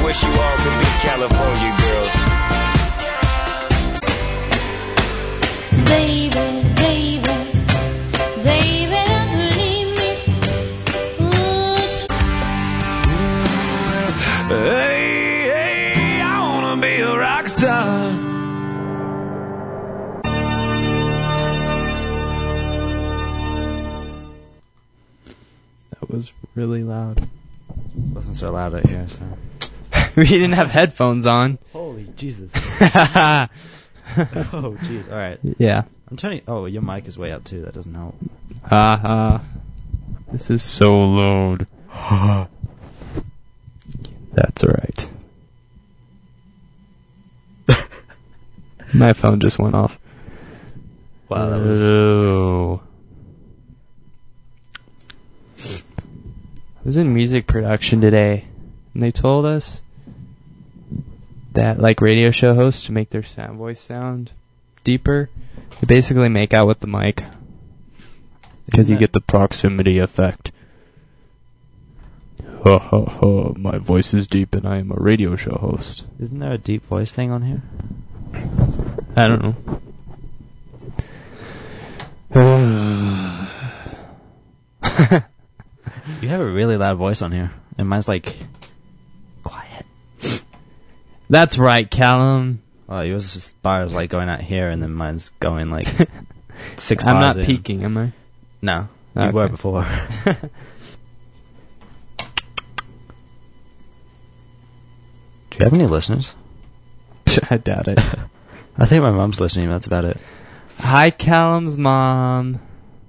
wish you all could be California girls. Baby, baby, baby, don't leave me. Hey, hey, I wanna be a rock star. That was really loud. It wasn't so loud out here, so. We didn't have headphones on. Holy Jesus. Oh, jeez. All right. Yeah. I'm turning. Oh, your mic is way up too. That doesn't help. This is so loud. That's alright. My phone just went off. Wow, that was. Oh. I was in music production today, and they told us that, like radio show hosts, to make their voice sound deeper, they basically make out with the mic. Because you get the proximity effect. Ha ha ha, my voice is deep and I am a radio show host. Isn't there a deep voice thing on here? I don't know. You have a really loud voice on here, and mine's like quiet. That's right, Callum. Well, yours bar is like going out here, and then mine's going like 6 I'm bars not in. peaking, am I? No, you Okay. were before. Do you have any listeners? I doubt it. I think my mom's listening. That's about it. Hi, Callum's mom.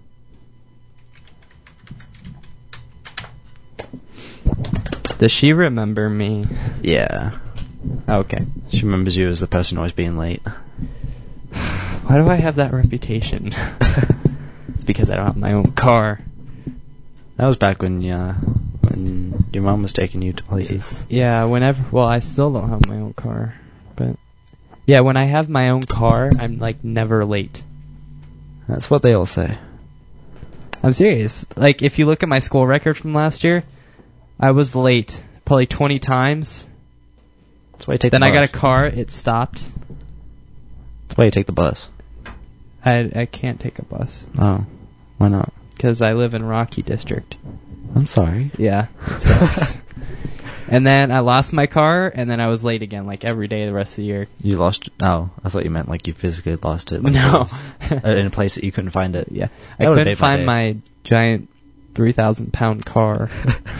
Does she remember me? Yeah, Okay. she remembers you as the person always being late. Why do I have that reputation? It's because I don't have my own car. That was back when your mom was taking you to places. Yeah, whenever... Well, I still don't have my own car. But... Yeah, when I have my own car, I'm, like, never late. That's what they all say. I'm serious. Like, if you look at my school record from last year, I was late probably 20 times. That's why you take Then the I bus. got a car, it stopped. That's why you take the bus. I can't take a bus. Oh, why not? Because I live in Rocky District. I'm sorry. Yeah, it sucks. And then I lost my car, and then I was late again, like every day the rest of the year. You lost... Oh, I thought you meant like you physically lost it. Like No. it was, in a place that you couldn't find it. Yeah, That I would've couldn't made my find day. my giant 3,000-pound car.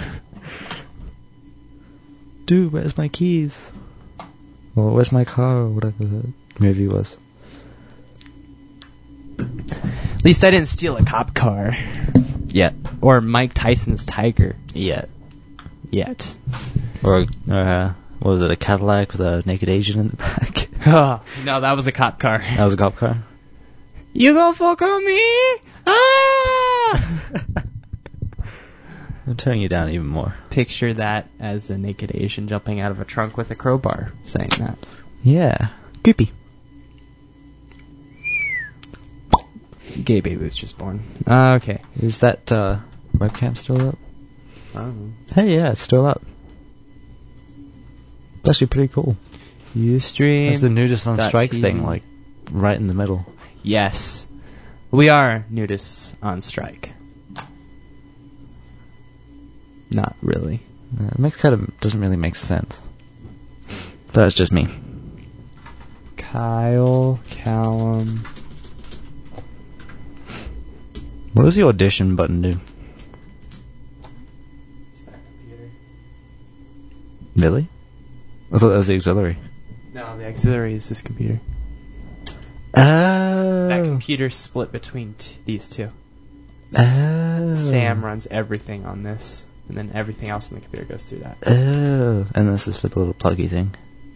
Dude, where's my keys? Well, where's my car? Or whatever the movie was. At least I didn't steal a cop car. Yet. Or Mike Tyson's Tiger. Yet. Yet. Or, what was it, a Cadillac with a naked Asian in the back? No, that was a cop car. That was a cop car? You gonna fuck on me? Ah! I'm turning you down even more. Picture that as a naked Asian jumping out of a trunk with a crowbar saying that. Yeah. Creepy. Gay baby was just born. Okay. Is that, webcam still up? I don't know. Hey, yeah, it's still up. It's actually pretty cool. Ustream. That's the nudist on strike TV. thing, like, right in the middle. Yes. We are nudists on strike. Not really. It makes doesn't really make sense. But that's just me. Kyle, Callum. What does the audition button do? Really? I thought that was the auxiliary. No, the auxiliary is this computer. Oh. That computer's split between these two. Oh. Sam runs everything on this, and then everything else in the computer goes through that. Oh. And this is for the little pluggy thing.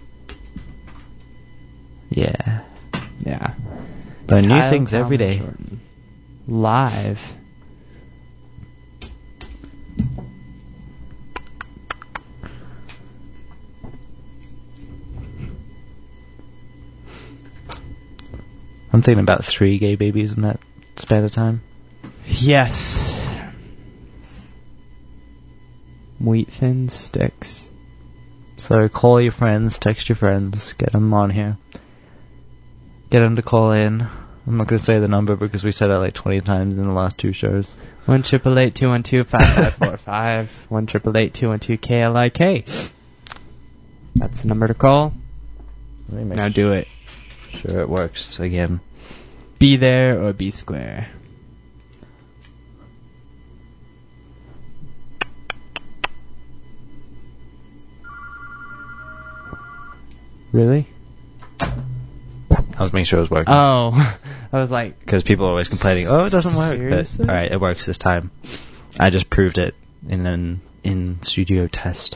Yeah. Yeah. Learn new Kyle, things every Callum, day. Jordan. Live. I'm thinking about 3 gay babies in that span of time. Yes. Wheat Thins sticks. So call your friends, text your friends, get them on here. Get them to call in. I'm not going to say the number because we said it like 20 times in the last 2 shows. 1-888-212-5545. 1-888-212-KLIK. That's the number to call. Now do it. Sure it works again. Be there or be square. Really? I was making sure it was working. Oh, I was like... Because people are always complaining, it doesn't work. Seriously? But, alright, it works this time. I just proved it in an in-studio test.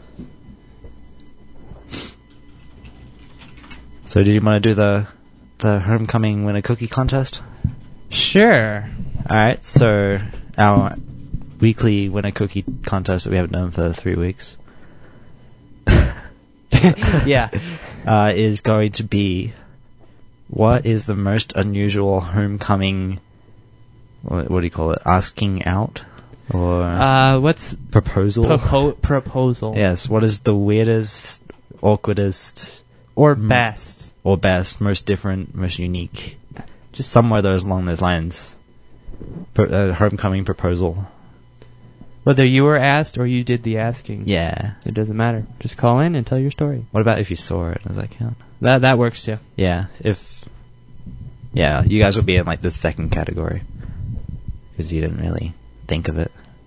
So did you want to do the homecoming win a cookie contest? Sure. Alright, so our weekly win a cookie contest that we haven't done for 3 weeks Yeah. is going to be, what is the most unusual homecoming, what do you call it, asking out? Or What's... proposal? Proposal. Yes, what is the weirdest, awkwardest, Or best. or best, most different, most unique? Just somewhere along those lines. Homecoming proposal. Whether you were asked or you did the asking. Yeah. It doesn't matter. Just call in and tell your story. What about if you saw it? Does that count? That works too. Yeah, you guys would be in like the second category. Because you didn't really think of it.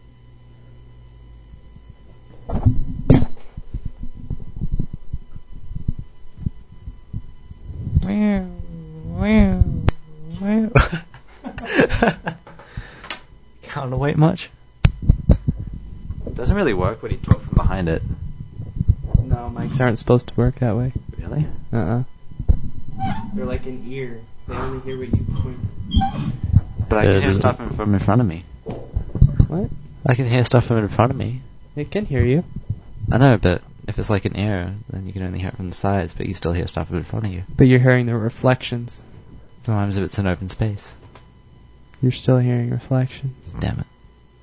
Can't wait much. Doesn't really work when you talk from behind it. No, mics aren't supposed to work that way. Really? They're like an ear. They only hear what you point. But I can hear stuff from in front of me. What? I can hear stuff from in front of me. It can hear you. I know, but if it's like an ear, then you can only hear it from the sides, but you still hear stuff in front of you. But you're hearing the reflections. Sometimes if it's an open space. You're still hearing reflections. Damn it.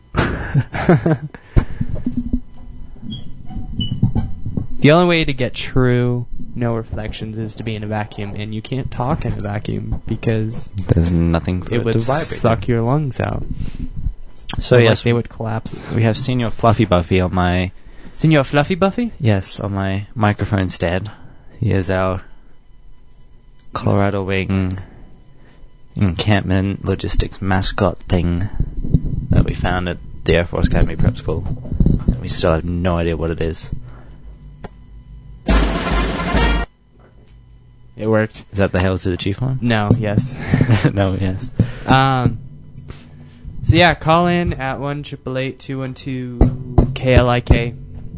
The only way to get true no reflections is to be in a vacuum, and you can't talk in a vacuum because There's nothing for it would to vibrate. suck your lungs out. So Or yes, like they would collapse. we have Senior Fluffy Buffy on my... Senor Fluffy Buffy? Yes, on my microphone stand. He is our Colorado Wing encampment logistics mascot thing that we found at the Air Force Academy Prep School. We still have no idea what it is. It worked. Is that the Hail to the Chief one? No, yes. No, yes. So yeah, call in at 1-888-212-KLIK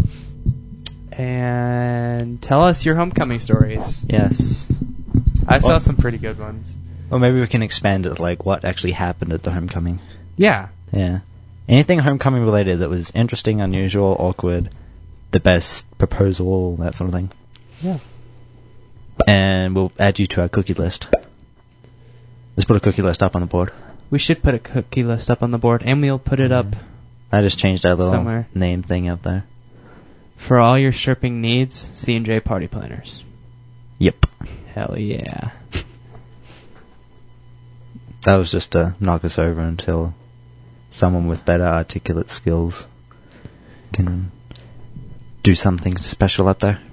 and tell us your homecoming stories. Yes. I saw some pretty good ones. Or maybe we can expand it, like what actually happened at the homecoming. Yeah. Yeah. Anything homecoming related that was interesting, unusual, awkward, the best proposal, that sort of thing. Yeah. And we'll add you to our cookie list. Let's put a cookie list up on the board. We should put a cookie list up on the board, and we'll put it up I just changed that little somewhere. name thing up there. For all your chirping needs, C&J Party Planners. Yep. Hell yeah. That was just to knock us over until someone with better articulate skills can do something special up there.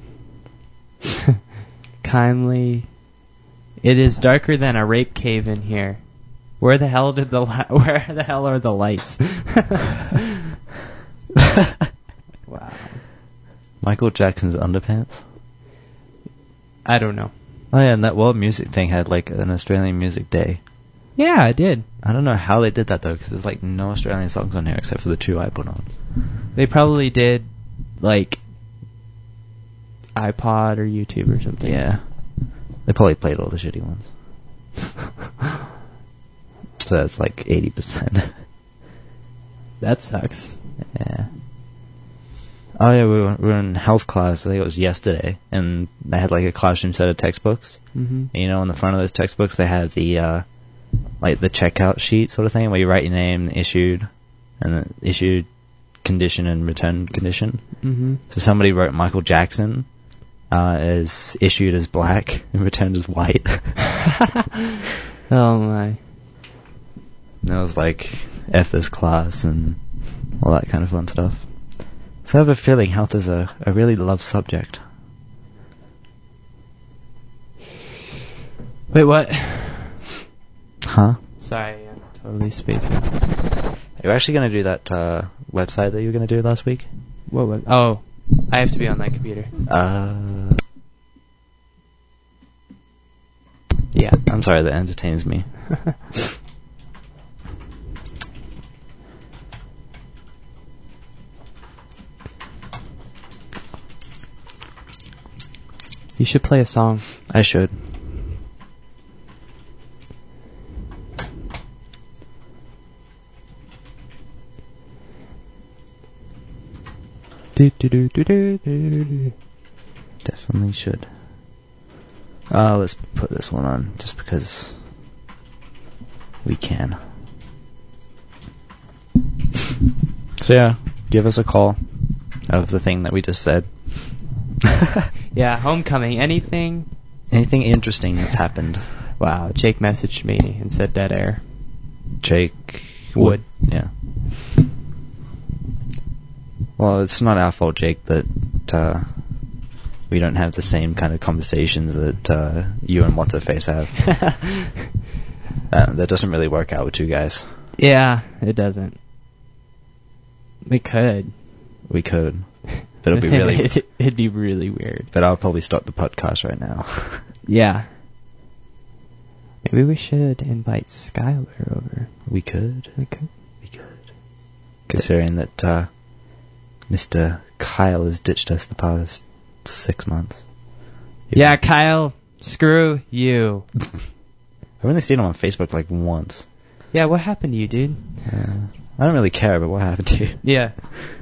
Kindly. It is darker than a rape cave in here. Where the hell are the lights? Wow. Michael Jackson's underpants? I don't know. Oh yeah, and that World Music thing had like an Australian Music Day. Yeah, I did. I don't know how they did that though, because there's like no Australian songs on here except for the 2 I put on. They probably did, like, iPod or YouTube or something. Yeah. They probably played all the shitty ones. So that's like 80%. That sucks. Yeah. Oh yeah, we were in health class, I think it was yesterday, and they had like a classroom set of textbooks. Mm-hmm. And, you know, on the front of those textbooks they had the, like the checkout sheet sort of thing, where you write your name, issued, and the issued condition and return condition. Mm-hmm. So somebody wrote Michael Jackson is issued as black and returned as white. Oh my. And it was like, F this class and all that kind of fun stuff. So I have a feeling health is a really loved subject. Wait, what? Huh? Sorry, I'm totally spacing. You're actually going to do that website that you were going to do last week? What was? Oh, I have to be on that computer. Yeah. I'm sorry, that entertains me. You should play a song. I should. Definitely should. Let's put this one on just because we can. So yeah, give us a call of the thing that we just said. Yeah, homecoming. Anything? Anything interesting that's happened? Wow, Jake messaged me and said dead air. Jake Wood. Yeah. Well, it's not our fault, Jake, that we don't have the same kind of conversations that you and What's-Her-Face have. That doesn't really work out with you guys. Yeah, it doesn't. We could. We could. But it'll be really... It'd be really weird. But I'll probably stop the podcast right now. Yeah. Maybe we should invite Skylar over. We could. We could. We could. Considering that Mr. Kyle has ditched us the past 6 months. Yeah, Kyle, screw you. I've only seen him on Facebook like once. Yeah, what happened to you, dude? I don't really care about what happened to you. Yeah.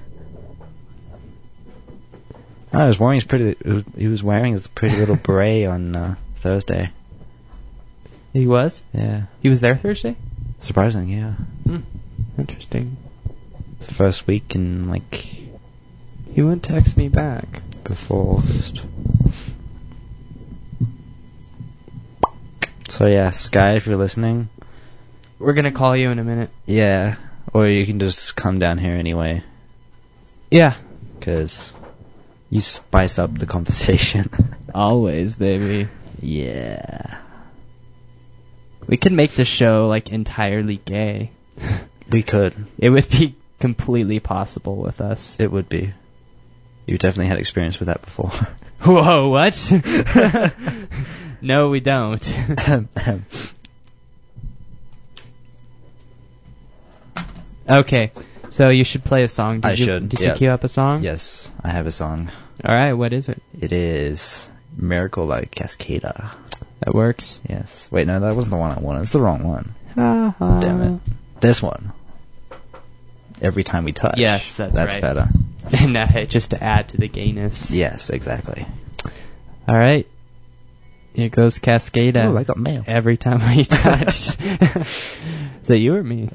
I was wearing his pretty little beret on Thursday. He was? Yeah. He was there Thursday? Surprising, yeah. Interesting. The first week in like... He wouldn't text me back. Before August. So yeah, Sky, if you're listening... We're gonna call you in a minute. Yeah. Or you can just come down here anyway. Yeah. Because you spice up the conversation. Always, baby. Yeah. We could make the show, like, entirely gay. We could. It would be completely possible with us. It would be. You definitely had experience with that before. Whoa, what? No, we don't. Okay, so you should play a song. Did you queue up a song? Yes, I have a song. Alright, what is it? It is Miracle by Cascada. That works. Yes. Wait, no, that wasn't the one I wanted. It's the wrong one. Damn it. This one. Every Time We Touch. Yes, that's right. That's better. And just to add to the gayness. Yes, exactly. Alright. Here goes Cascada. Oh, I got mail. Every Time We Touch. Is that you or me?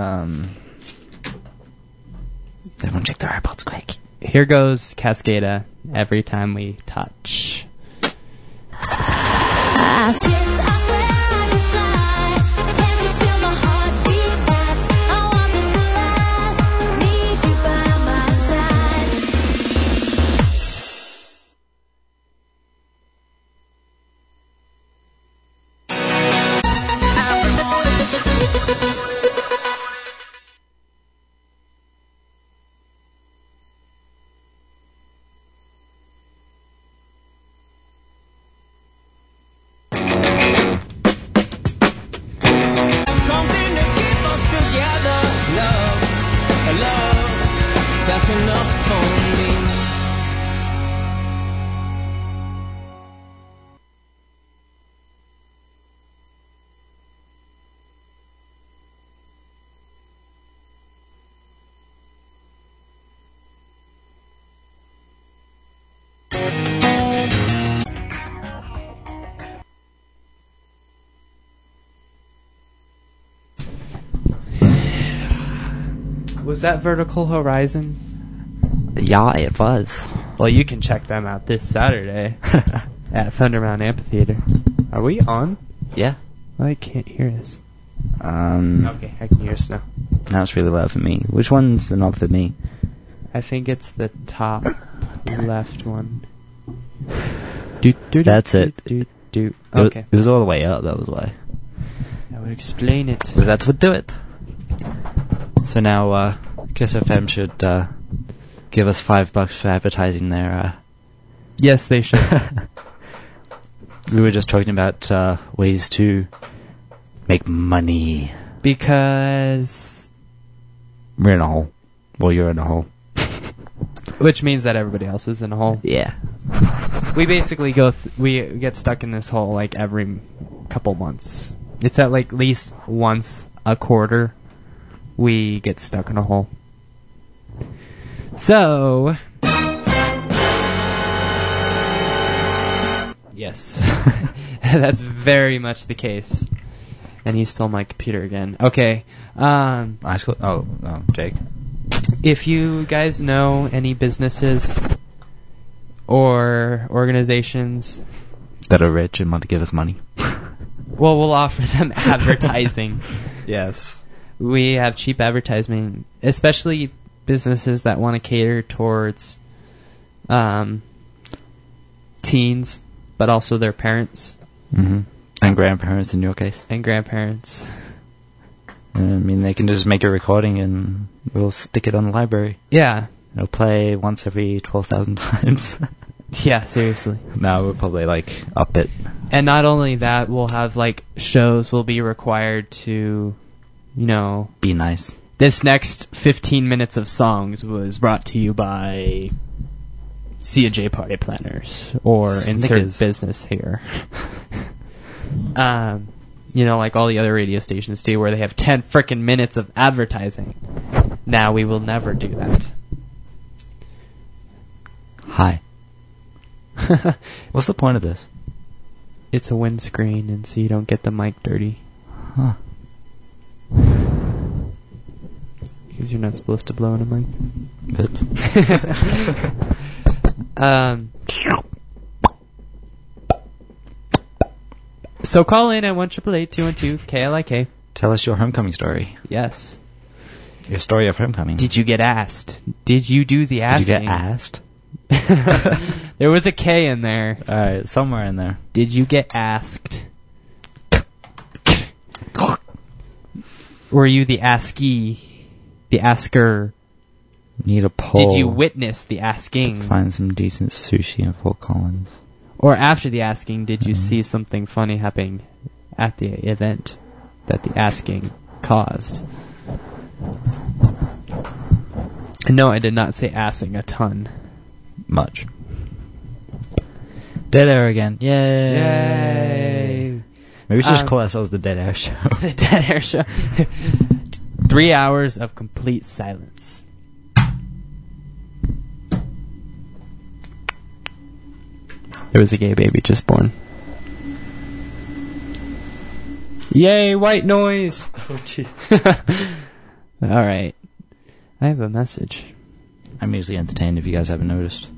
Everyone check their iPods quick. Here goes Cascada. Every Time We Touch. I swear I can fly. Can't you feel my heartbeat fast? I want this to last. Need you by my side. Something to keep us together, love, that's enough for me. Was that Vertical Horizon? Yeah, it was. Well, you can check them out this Saturday at Thunder Mountain Amphitheater. Are we on? Yeah. Well, I can't hear us. No, Okay, I can hear us now. it's really loud for me. Which one's not for me? I think it's the top left one. That's it. Okay, It was all the way up, that was why. that would explain it. Because that's what do it. So now, Kiss FM should give us $5 for advertising their... Yes, they should. We were just talking about ways to make money. Because... We're in a hole. Well, you're in a hole. Which means that everybody else is in a hole. Yeah. We basically we get stuck in this hole like every couple months. It's at like least once a quarter we get stuck in a hole. So... Yes. That's very much the case. And he stole my computer again. Okay. Jake. If you guys know any businesses or organizations, That are rich and want to give us money. well, we'll offer them advertising. Yes. We have cheap advertising, especially businesses that want to cater towards teens, but also their parents Mm-hmm. And grandparents in your case. and grandparents. I mean, they can just make a recording and we'll stick it on the library. Yeah. It'll play once every 12,000 times. Yeah, seriously. No, we'll probably, up it. And not only that, we'll have, shows will be required to, Be nice. this next 15 minutes of songs was brought to you by C&J Party Planners, or insert Snickers. business here. Like all the other radio stations do, where they have 10 frickin' minutes of advertising. Now we will never do that. Hi. What's the point of this? It's a windscreen, and so you don't get the mic dirty. Huh. Because you're not supposed to blow in a mic. Oops. So call in at 1-888-212-KLIK. Tell us your homecoming story. Yes. Your story of homecoming. Did you get asked? Did you do the Did asking? you get asked? There was a K in there. Alright, somewhere in there. Did you get asked? Were you the askee? The asker? Need a poll. Did you witness the asking? Find some decent sushi in Fort Collins. Or after the asking, did you see something funny happening at the event that the asking caused? And no, I did not say assing a ton. Much. Dead Air again. Yay! Yay! Maybe we should just call ourselves the Dead Air Show. The Dead Air Show. 3 hours of complete silence. There was a gay baby just born. Yay, white noise! Oh, jeez. Alright. I have a message. I'm usually entertained if you guys haven't noticed.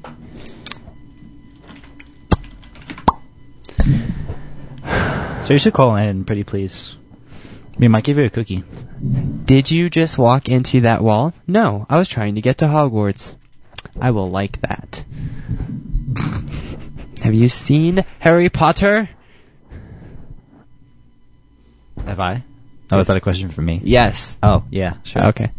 So you should call in, pretty please. We might give you a cookie. Did you just walk into that wall? No, I was trying to get to Hogwarts. I will like that. Have you seen Harry Potter? Have I? Oh, is that a question for me? Yes. Oh, yeah, sure. Okay.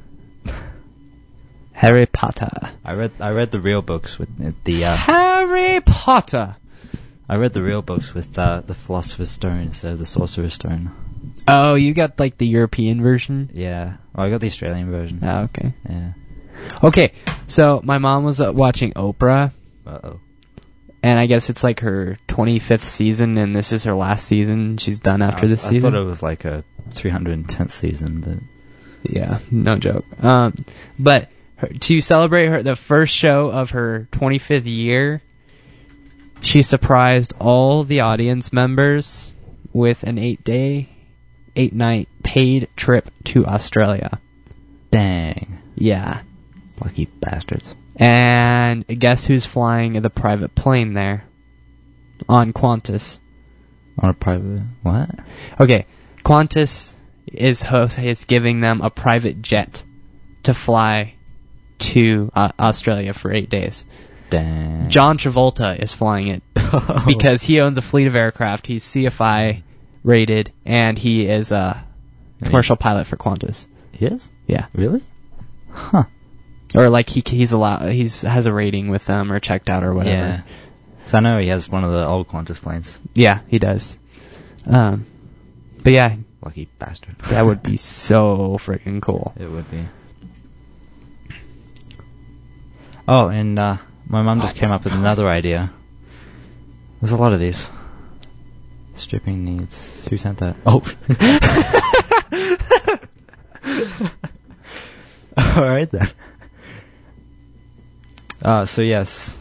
Harry Potter. I read the real books with the Harry Potter. I read the real books with the Philosopher's Stone instead of the Sorcerer's Stone. Oh, you got the European version? Yeah. Well, I got the Australian version. Oh, okay. Yeah. Okay, so my mom was watching Oprah, Uh-oh. and I guess it's her 25th season, and this is her last season. She's done after this season. I thought it was a 310th season, but... Yeah, no joke. But to celebrate the first show of her 25th year, she surprised all the audience members with an 8-night paid trip to Australia. Dang. Yeah. Lucky bastards. And guess who's flying the private plane there? On Qantas. On a private... What? Okay, Qantas is giving them a private jet to fly to Australia for 8 days. Dang. John Travolta is flying it because he owns a fleet of aircraft. He's CFI rated, and he is a commercial pilot for Qantas. He is? Yeah, Really? Huh. or like he's allowed. Has a rating with them or checked out or whatever. Yeah. So I know he has one of the old Qantas planes. Yeah, he does. But yeah, Lucky bastard. that would be so freaking cool. It would be. Oh, and my mum just came up with another idea. There's a lot of these. Stripping needs... Who sent that? Oh! Alright then. So yes.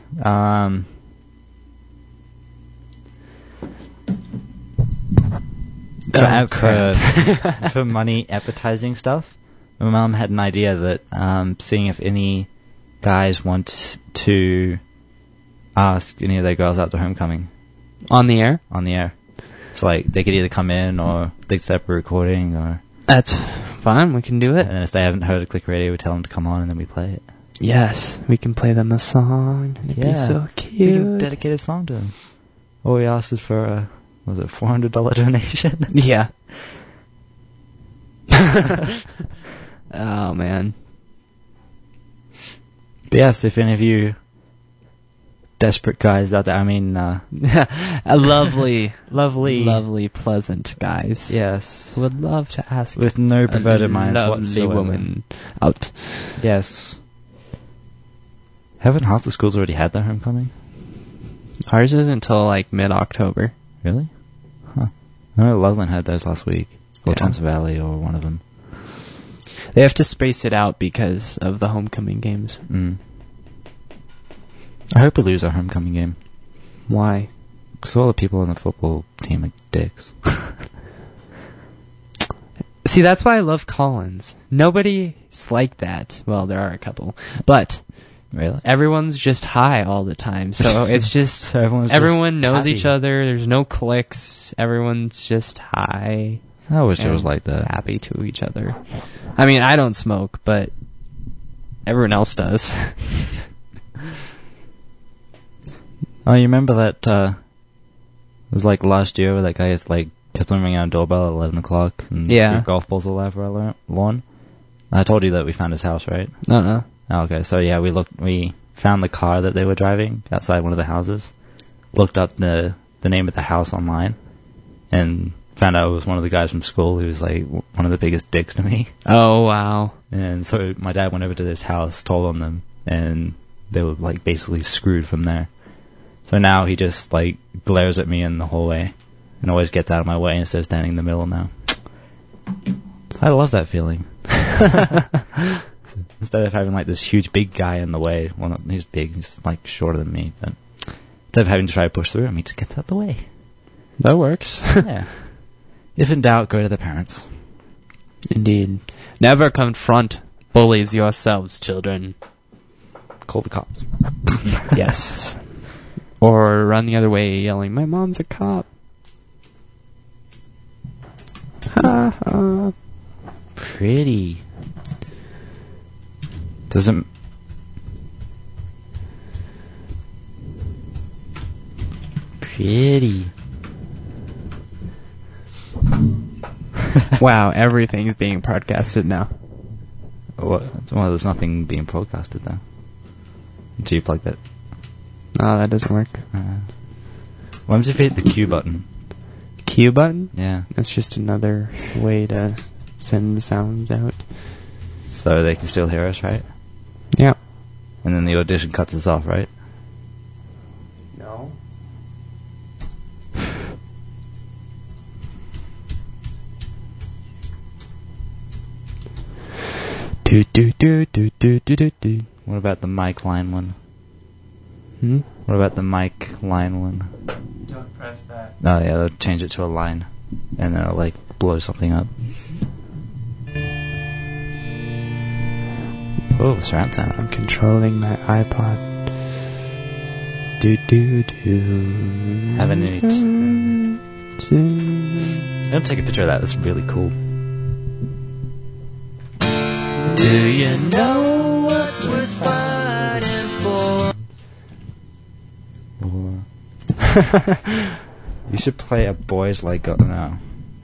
For money appetizing stuff, my mum had an idea that seeing if any guys want to ask any of their girls out to homecoming On the air? on the air. So like they could either come in or they'd set up a recording, or That's fine. We can do it. and if they haven't heard a Click Radio, we tell them to come on and then we play it. Yes, we can play them a song. It'd be so We can cute. dedicate a song to them. All we asked is for a was it $400 donation? Yeah. Oh man. But yes, if any of you desperate guys out there, I mean, A lovely, lovely, lovely, pleasant guys. yes, Would love to ask with no perverted a minds lovely whatsoever. woman out. Yes. Haven't half the schools already had their homecoming? Ours isn't until like mid-October. Really? Huh. I know Loveland had theirs last week. Or Yeah. Thompson Valley, or one of them. They have to space it out because of the homecoming games. Mm. I hope we lose our homecoming game. Why? Because all the people on the football team are dicks. See, that's why I love Collins. Nobody's like that. Well, there are a couple. But Really? everyone's just high all the time. So it's just... So everyone's everyone just knows happy. each other. There's no cliques. Everyone's just high. I wish it was and like that. Happy to each other. I mean, I don't smoke, but everyone else does. Oh, you remember that, it was like last year where that guy like kept on ringing our doorbell at 11 o'clock and Yeah. threw golf balls all over our lawn? I told you that we found his house, right? Uh-uh. Oh, okay, so yeah, we found the car that they were driving outside one of the houses, looked up the name of the house online, and found out it was one of the guys from school who was like one of the biggest dicks to me. Oh, wow. And so my dad went over to this house, told on them, and they were like basically screwed from there. So now he just like glares at me in the hallway and always gets out of my way instead of standing in the middle now. I love that feeling. So instead of having like this huge big guy in the way, well, not, he's big, he's like shorter than me, but instead of having to try to push through him, he just gets out of the way. That works. Yeah. If in doubt, go to the parents. Indeed. Never confront bullies yourselves, children. Call the cops. Yes. Or run the other way yelling, "My mom's a cop." Ha ha. Pretty. Doesn't... Pretty. Wow, everything's being broadcasted now. Well, there's nothing being broadcasted though. Until you plug that. No, that doesn't work. What happens if you hit the Q button? Q button? Yeah. That's just another way to send sounds out. So they can still hear us, right? Yeah. And then the audition cuts us off, right? No. Do do do do do do do do. What about the mic line one? Hmm? What about the mic line one? Don't press that. Oh yeah, they'll change it to a line. And then it'll like blow something up. Oh, surround sound. I'm controlling my iPod. Do do do. Having any I'm gonna take a picture of that. That's really cool. Do you know what's worth fighting for? You should play a Boys Like Girls. No.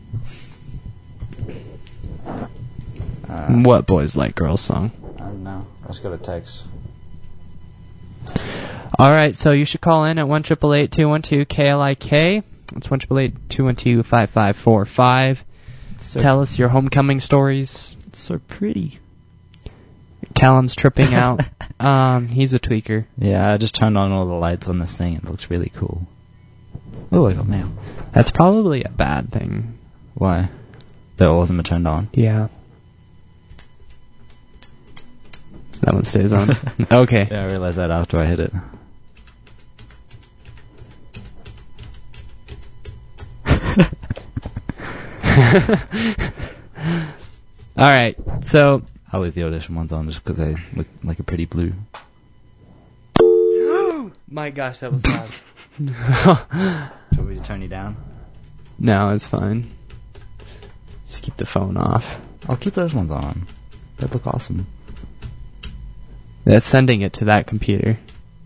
What Boys Like Girls song? I don't know. I just got a text. All right, so you should call in at 1-888-212-KLIK. It's 1-888-212-5545. Tell us your homecoming stories. It's so pretty. Callum's tripping out. He's a tweaker. Yeah, I just turned on all the lights on this thing. It looks really cool. Oh, I got mail. That's probably a bad thing. Why? That all of them are turned on. Yeah. That one stays on. Okay. Yeah, I realized that after I hit it. All right, so I'll leave the audition ones on just because they look like a pretty blue. my gosh, that was loud. Do you want me to turn you down? No, it's fine. Just keep the phone off. I'll keep those ones on. They look awesome. That's sending it to that computer.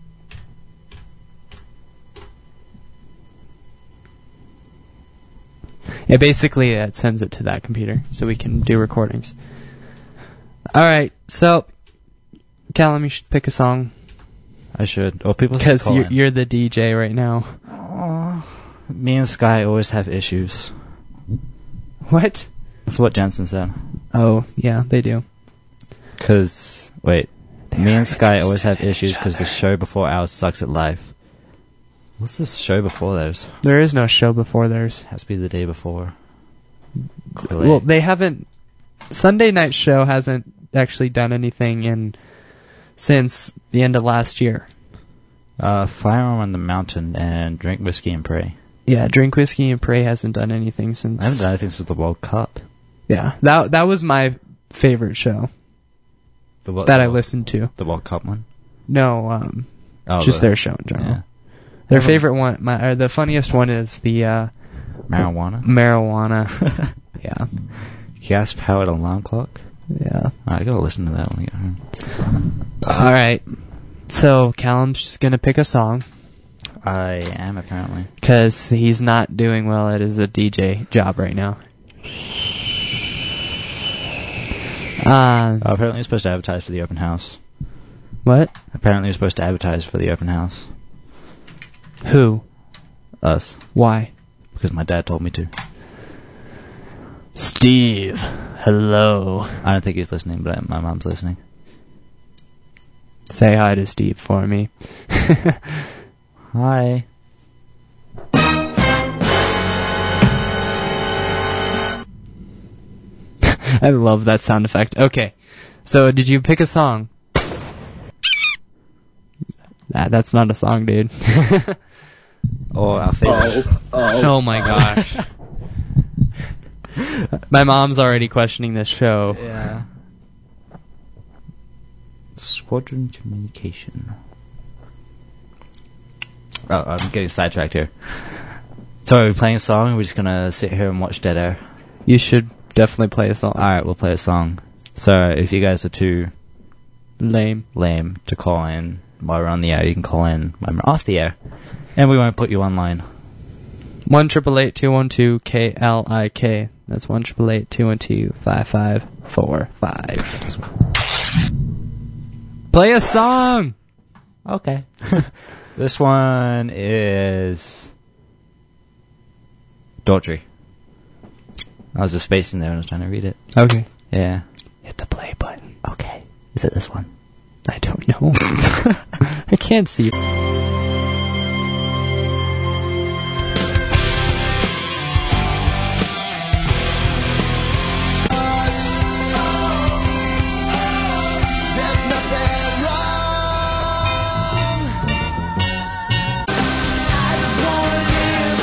Yeah, basically it sends it to that computer so we can do recordings. Alright, so Callum, you should pick a song. I should. Or people should Because call in. you're the DJ right now. Aw, me and Sky always have issues. What? That's what Jensen said. Oh, yeah, they do. Because, wait. Me and Sky interested always have in issues each because the other. show before ours sucks at life. What's this show before theirs? There is no show before theirs. Has to be the day before. Clearly. Well, they haven't... Sunday Night Show hasn't actually done anything since the end of last year. Firearm on the Mountain and Drink Whiskey and Pray. Yeah, Drink Whiskey and Pray hasn't done anything since... I haven't done anything since the World Cup. Yeah, that was my favorite show that I listened to. The World Cup one? No, Oh, just their show in general. Yeah. Their favorite one, the funniest one is the Marijuana? marijuana. Yeah, Gas-powered alarm clock? yeah. I gotta listen to that when I get home. All right, so Callum's just gonna pick a song I am, apparently. because he's not doing well at his DJ job right now. Apparently you're supposed to advertise for the open house. What? Apparently you're supposed to advertise for the open house. Who? Us. Why? Because my dad told me to. Steve. Hello. I don't think he's listening, but my mom's listening. Say hi to Steve for me. Hi. I love that sound effect. Okay, so did you pick a song? That's not a song, dude. Or our favorite. Oh my gosh. My mom's already questioning this show. Yeah. Squadron Communication. Oh, I'm getting sidetracked here. So are we playing a song, or are we just gonna sit here and watch Dead Air? You should definitely play a song. Alright, we'll play a song. So if you guys are too Lame. lame to call in while we're on the air, you can call in when we're off the air. And we won't put you online. 1-888-212-KLIK. That's 1-888-212-5545. Play a song! Okay. This one is Daughtry. I was just spacing there and I was trying to read it. Okay. Yeah. Hit the play button. Okay. Is it this one? I don't know. I can't see. There's nothing wrong. I just wanna live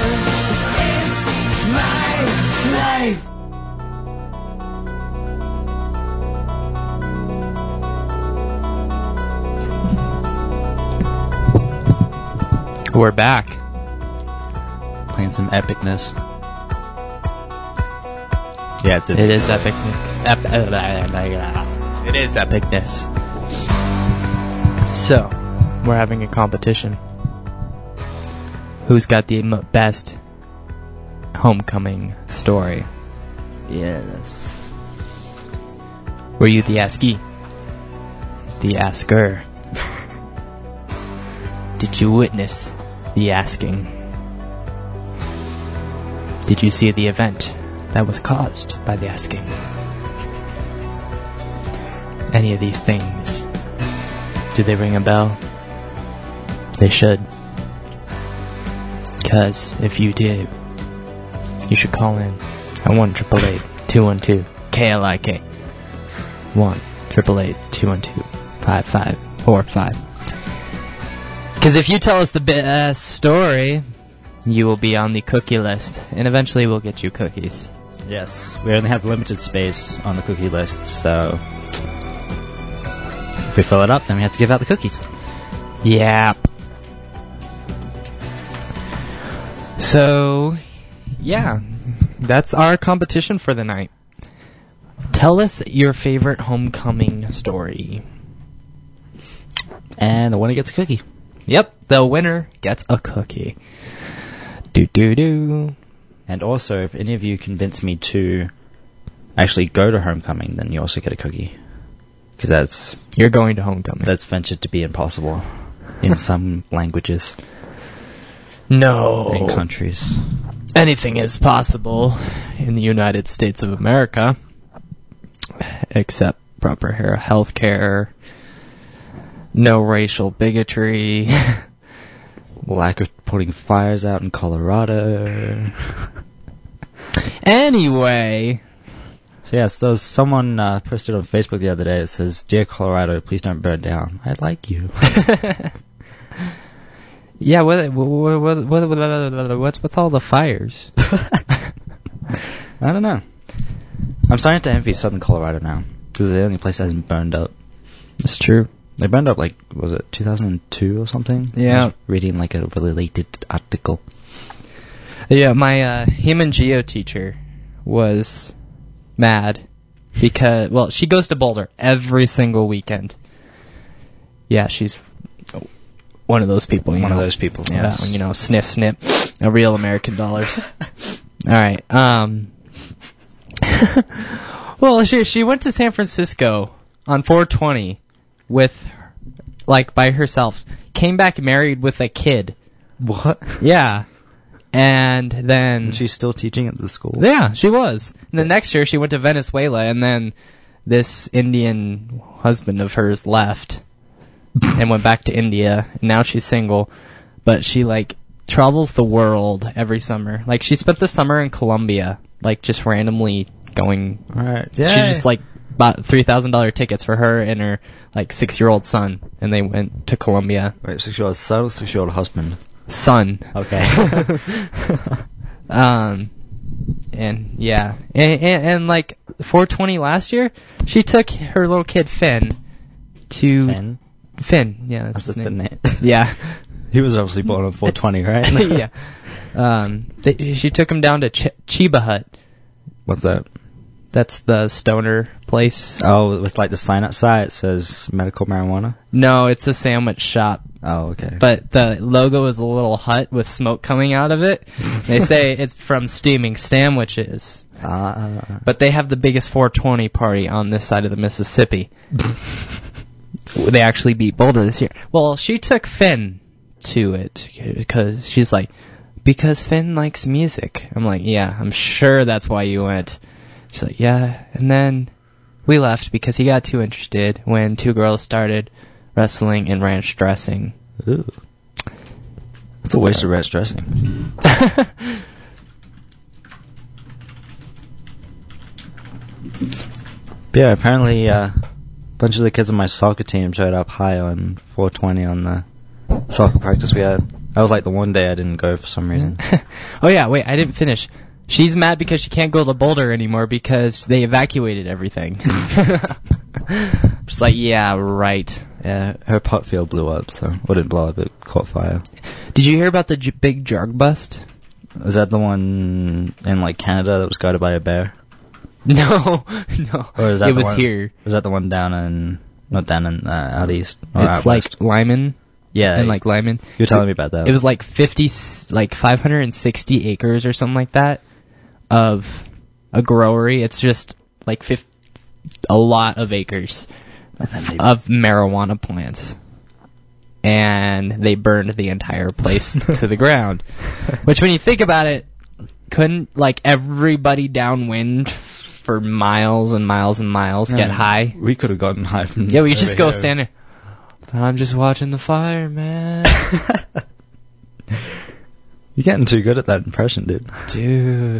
my life. It's my life. We're back. Playing some epicness. Yeah, it's It is epicness. It is epicness. So, we're having a competition. Who's got the best homecoming story? Yes. Were you the askee? The asker? Did you witness the asking? Did you see the event that was caused by the asking? Any of these things, do they ring a bell? They should. Because if you do, you should call in at 1-888-212-KLIK. 1-888-212-5545. Because if you tell us the best story, you will be on the cookie list, and eventually we'll get you cookies. Yes. We only have limited space on the cookie list, so if we fill it up, then we have to give out the cookies. Yep. So, yeah, that's our competition for the night. Tell us your favorite homecoming story. And the winner gets a cookie. Yep, the winner gets a cookie. Do. And also, if any of you convince me to actually go to homecoming, then you also get a cookie. Because You're going to homecoming. that's ventured to be impossible in some languages No. and countries. Anything is possible in the United States of America, except proper health care, no racial bigotry, Lack of putting fires out in Colorado. Anyway, So yeah, so someone posted on Facebook the other day. It says, "Dear Colorado, please don't burn down. I like you." yeah, what's with all the fires? I don't know. I'm starting to envy Southern Colorado now because they're the only place that hasn't burned up. It's true. They burned up, like, was it 2002 or something? Yeah. I was reading, like, a related article. Yeah, my human geo teacher was mad because, well, she goes to Boulder every single weekend. Yeah, she's one of those people. One of those people, yes. Sniff, snip, a real American dollars. All right. Well, she went to San Francisco on 420 with, like, by herself. Came back married with a kid. What? Yeah. And then... She's still teaching at the school? Yeah, she was. And then next year she went to Venezuela, and then this Indian husband of hers left and went back to India. And now she's single, but she, like, travels the world every summer. Like, she spent the summer in Colombia, like, just randomly going... Alright. She just, like, bought $3,000 tickets for her and her, like, 6-year-old son, and they went to Colombia. Wait, 6-year-old son or 6-year-old husband? Son. Okay. And yeah, and like 420 last year, she took her little kid Finn to Finn. Yeah, that's his the name. name. Yeah, He was obviously born on 420, right? yeah. She took him down to Chiba Hut. What's that? That's the stoner place. Oh, with like the sign outside, it says medical marijuana? No, it's a sandwich shop. Oh, okay. But the logo is a little hut with smoke coming out of it. They say it's from steaming sandwiches. But they have the biggest 420 party on this side of the Mississippi. They actually beat Boulder this year. Well, she took Finn to it because she's like, because Finn likes music. I'm like, yeah, I'm sure that's why you went. She's like, yeah. And then we left because he got too interested when two girls started wrestling and ranch dressing. Ooh. That's a waste of ranch dressing. Yeah, apparently a bunch of the kids on my soccer team showed up high on 420 on the soccer practice we had. That was like the one day I didn't go for some reason. Oh yeah, wait, I didn't finish. She's mad because she can't go to Boulder anymore because they evacuated everything. Just like, yeah, right. Yeah, her pot field blew up, so... Well, it didn't blow up, it caught fire. Did you hear about the big jug bust? Was that the one in like Canada that was guarded by a bear? No, no. Or is that it the was one, here. Was that the one down in out east? Or out It's like west? Lyman. Yeah, And like Lyman. you were telling me about that. It was like 560 acres or something like that of a growery. It's just like a lot of acres of marijuana plants. And they burned the entire place to the ground. Which, when you think about it, couldn't like everybody downwind for miles and miles and miles get high? We could have gotten high from. Yeah, we could just over go here. stand there. I'm just watching the fire, man. You're getting too good at that impression, dude. Dude.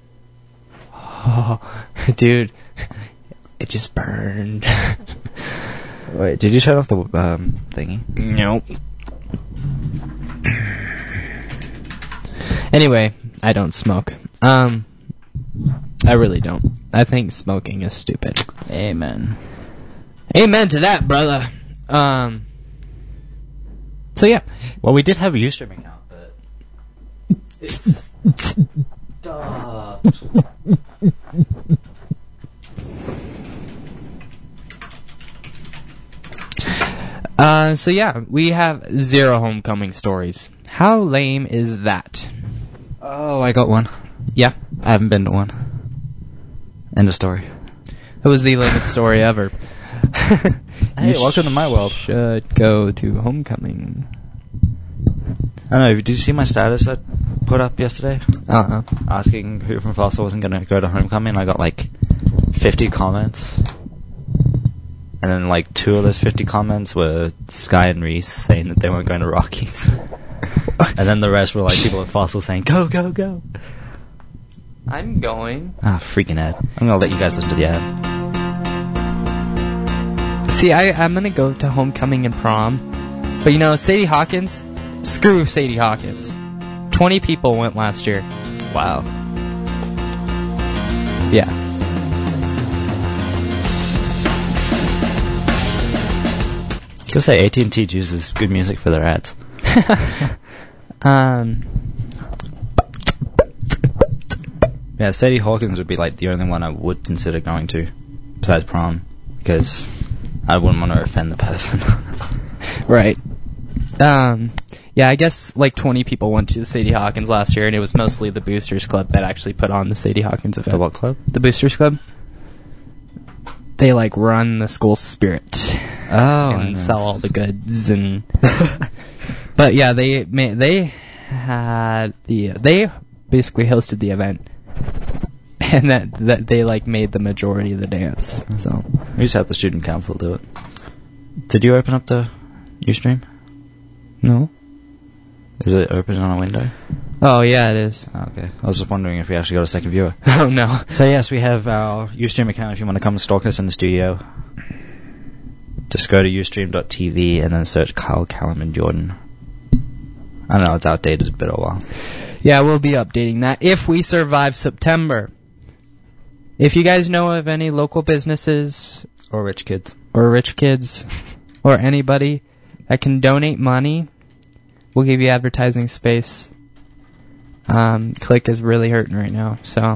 Oh, dude. It just burned. Wait, did you shut off the thingy? Nope. Anyway, I don't smoke. I really don't. I think smoking is stupid. Amen. Amen to that, brother. So yeah. Well, we did have a Ustream account, but it's stopped. So yeah, we have 0 homecoming stories. How lame is that? Oh, I got one. Yeah, I haven't been to one. End of story. that was the lamest story ever. Hey, welcome to my world. Should go to homecoming. I don't know, did you see my status I put up yesterday? Uh-huh. Asking who from Fossil wasn't going to go to homecoming. I got like 50 comments. And then like 2 of those 50 comments were Sky and Reese saying that they weren't going to Rockies. And then the rest were like people at Fossil saying, go, go, go. I'm going. Ah, freaking ad. I'm going to let you guys listen to the ad. See, I'm gonna go to homecoming and prom. But you know, Sadie Hawkins? Screw Sadie Hawkins. 20 people went last year. Wow. Yeah. Go say AT&T chooses good music for their ads. Yeah, Sadie Hawkins would be like the only one I would consider going to, besides prom, because I wouldn't want to offend the person. Right. Yeah, I guess like 20 people went to Sadie Hawkins last year, and it was mostly the Boosters Club that actually put on the Sadie Hawkins event. The what club? The Boosters Club. They like run the school spirit Oh, and nice. sell all the goods and. But yeah, they basically hosted the event, and that they like made the majority of the dance. So We just have the student council do it. Did you open up the Ustream? no. Is it open on a window? Oh yeah, it is. Oh, okay. I was just wondering if we actually got a second viewer. Oh no. So yes, we have our Ustream account if you want to come and stalk us in the studio. Just go to ustream.tv and then search Kyle Callum Jordan. I don't know, it's outdated, it's been a while. Yeah, we'll be updating that if we survive September. If you guys know of any local businesses Or rich kids. or rich kids or anybody that can donate money, we'll give you advertising space. Click is really hurting right now, so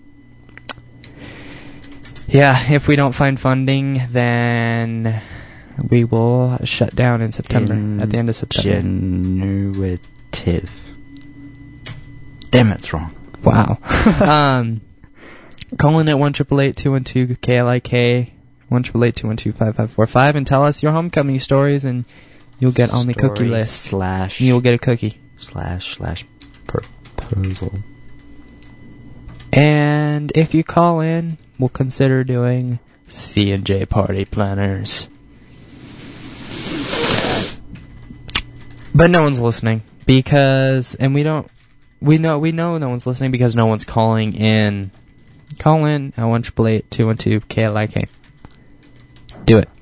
yeah, if we don't find funding, then we will shut down in September, at the end of September. Genuitive. Damn, it's wrong. Wow. Call in at 1-888-212-KLIK, 1-888-212-5545, and tell us your homecoming stories, and you'll get on the cookie list. Slash. And you'll get a cookie. Slash proposal. And if you call in, we'll consider doing C&J party planners. But no one's listening because, and we know no one's listening because no one's calling in. Call in at 1-888-212-KLIK. Do it.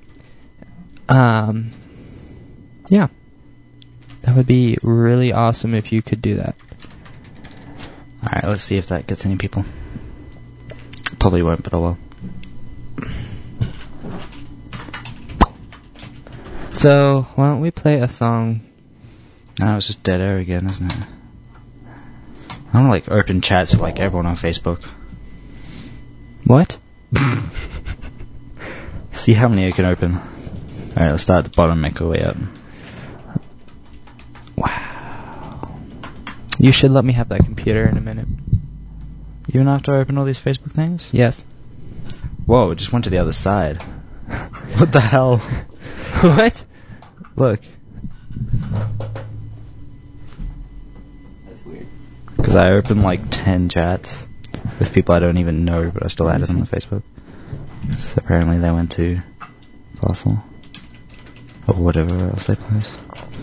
Yeah. That would be really awesome if you could do that. Alright, let's see if that gets any people. Probably won't, but oh well. So, why don't we play a song No, it's just dead air again, isn't it? I don't like open chats for like everyone on Facebook. What? See how many you can open. Alright, let's start at the bottom and make our way up. Wow. You should let me have that computer in a minute. You don't have to open all these Facebook things? Yes. Whoa, it just went to the other side. What the hell? What? Look. That's weird. Because I opened like 10 chats with people I don't even know, but I still added them on Facebook. So apparently they went to Fossil. Or whatever else they post.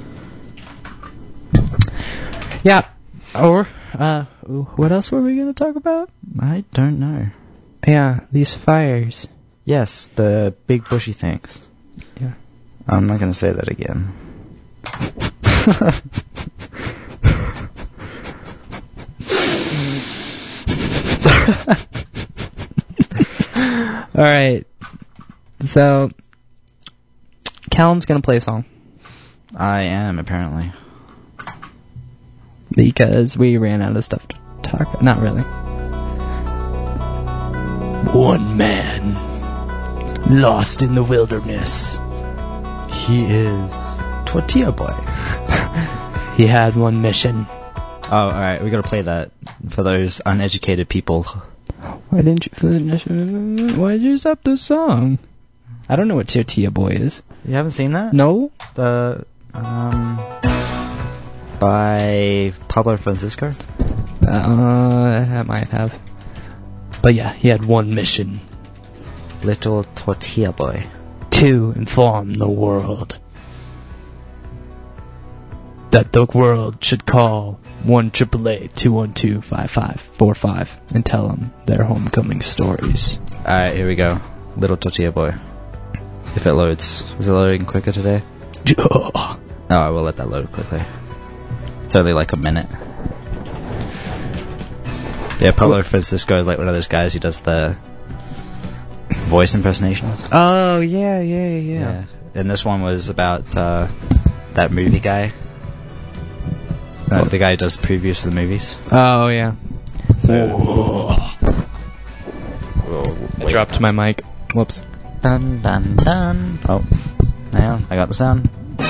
Yeah. Or, what else were we going to talk about? I don't know. Yeah, these fires. Yes, the big bushy things. Yeah. I'm not going to say that again. Alright. So, Callum's going to play a song. I am, apparently. Because we ran out of stuff to talk. Not really. One man lost in the wilderness. He is Tortilla Boy. He had one mission. Oh, alright, we gotta play that for those uneducated people. Why didn't you? Why did you stop the song? I don't know what Tortilla Boy is. You haven't seen that? No. The by Pablo Francisco. I might have. But yeah, he had one mission: Little Tortilla Boy. to inform the world that the world should call 1-888-212-5545 and tell them their homecoming stories. Alright, here we go. Little Tortilla Boy. If it loads. Is it loading quicker today? Oh, I will let that load quickly. It's only like a minute. Yeah, Pablo Francisco is like one of those guys who does the voice impersonations. Oh, yeah. And this one was about that movie guy. The guy who does previews for the movies. Oh, yeah. So, I dropped my mic. Whoops. Dun dun dun. Oh, hang on, I got the sound.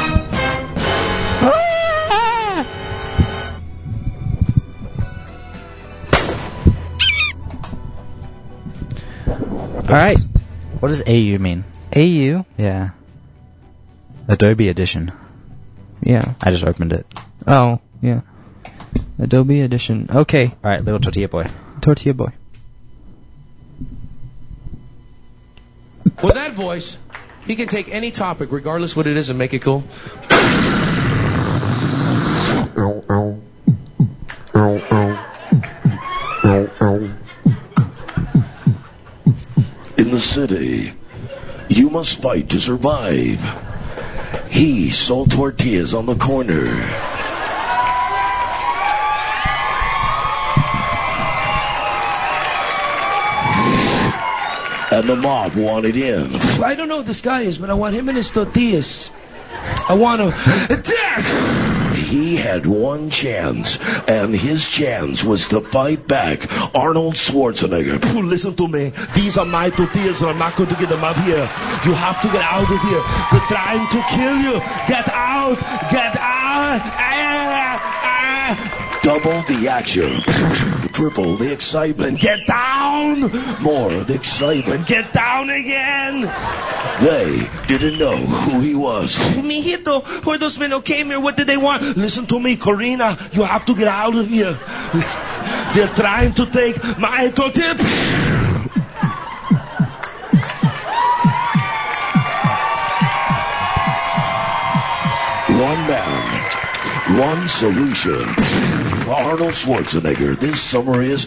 Alright. What does AU mean? AU? Yeah. Adobe Edition. Yeah. I just opened it. Oh, yeah. Adobe Edition. Okay. Alright, Little Tortilla Boy. Tortilla Boy. With that voice, he can take any topic, regardless what it is, and make it cool. In the city, you must fight to survive. He sold tortillas on the corner. And the mob wanted in. I don't know who this guy is, but I want him and his tortillas. I want to attack! He had one chance, and his chance was to fight back Arnold Schwarzenegger. Listen to me. These are my tortillas, and I'm not going to get them out here. You have to get out of here. They're trying to kill you. Get out! Get out! Double the action. Triple the excitement. Get down! More of the excitement. Get down again! They didn't know who he was. Mijito, who are those men who came here? What did they want? Listen to me, Corina. You have to get out of here. They're trying to take my tortilla. One man, one solution. Arnold Schwarzenegger, this summer is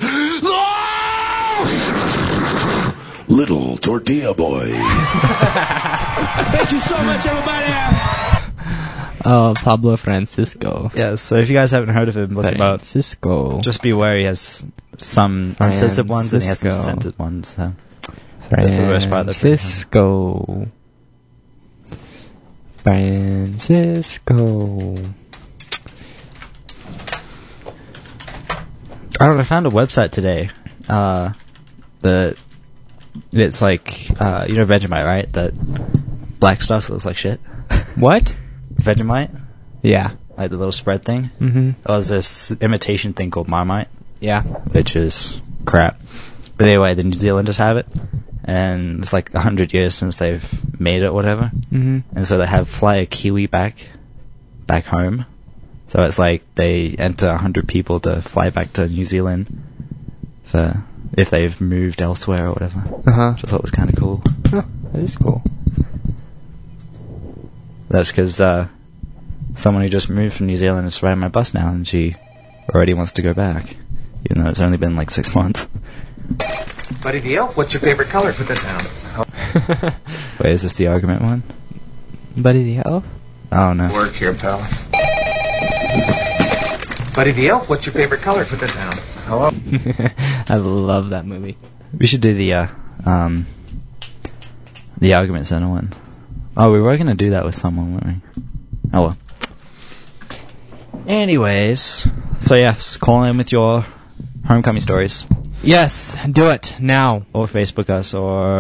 Little Tortilla Boy. Thank you so much, everybody. Oh, Pablo Francisco. Yeah, so if you guys haven't heard of him, look him up. Francisco. Just be aware he has some uncensored ones and he has some censored ones. So. For the most part, they're pretty Francisco. I don't know, I found a website today. It's like, you know Vegemite, right? That black stuff that looks like shit. What? Vegemite? Yeah. Like the little spread thing? Mm-hmm. Oh, there's this imitation thing called Marmite, Yeah. which is crap. But anyway, the New Zealanders have it, and it's like 100 years since they've made it or whatever. Mm-hmm. And so they fly a Kiwi back home. So it's like they enter 100 people to fly back to New Zealand for if they've moved elsewhere or whatever. Uh-huh. Which I thought was kind of cool. Huh, that is cool. That's because someone who just moved from New Zealand is riding my bus now, and she already wants to go back, even though it's only been like 6 months. Buddy the Elf, what's your favorite color for the town? Wait, is this the argument one? Buddy the Elf? Oh, no. Work here, pal. Buddy the Elf, what's your favorite color for the town? Hello? I love that movie. We should do the argument center one. Oh, we were going to do that with someone, weren't we? Oh, well. Anyways, so yes, call in with your homecoming stories. Yes, do it now. Or Facebook us,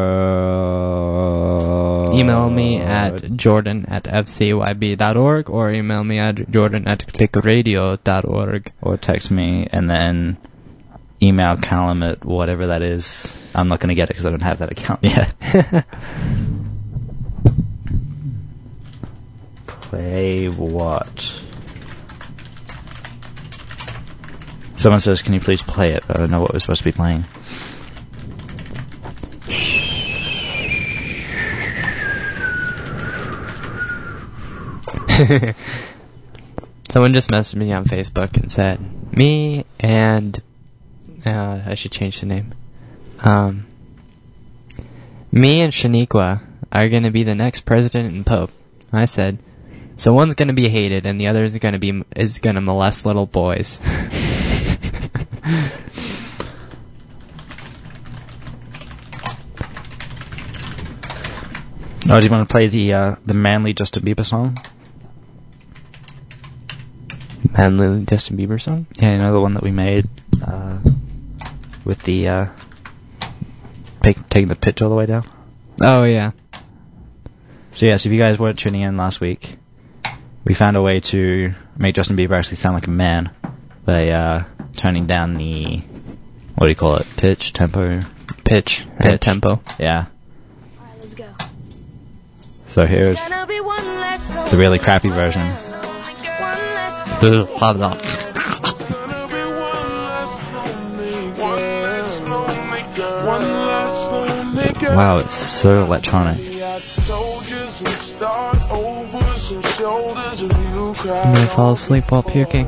or Email me at jordan@fcyb.org or email me at jordan@clickradio.org. or text me, and then email Callum at whatever that is. I'm not going to get it because I don't have that account yet. Play what? Someone says, can you please play it? But I don't know what we're supposed to be playing. Someone just messaged me on Facebook and said, me and... I should change the name. Me and Shaniqua are going to be the next president and pope. I said, so one's going to be hated and the other is going to molest little boys. Oh, do you want to play the manly Justin Bieber song? Manly Justin Bieber song? Yeah, you know the one that we made with the taking the pitch all the way down? Oh, yeah. So yes, if you guys weren't tuning in last week, we found a way to make Justin Bieber actually sound like a man by turning down the, what do you call it, pitch, tempo? Pitch and tempo. Yeah. Alright, let's go. So here's Gonna be one less the really crappy version. Wow, it's so electronic. I'm gonna fall asleep while puking.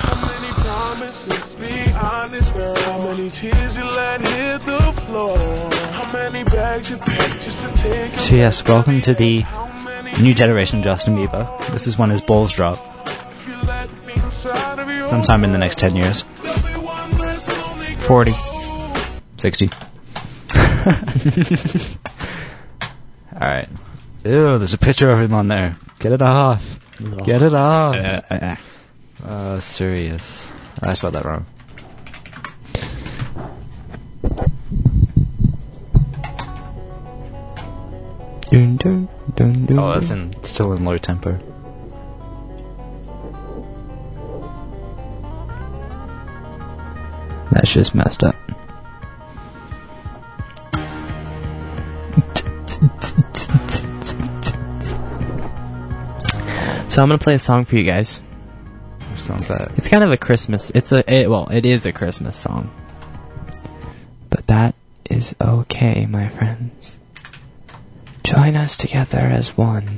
So yes, welcome to the new generation of Justin Bieber. This is when his balls drop. Sometime in the next 10 years. 40. 60. Alright. Ew, there's a picture of him on there. Get it off. Get it off. Serious. I spelled that wrong. Dun, dun, dun, dun, Oh, that's dun. still in low tempo. That's just messed up. So I'm gonna play a song for you guys. Which song's that? It's kind of a Christmas. It is a Christmas song. But that is okay, my friends. Join us together as one.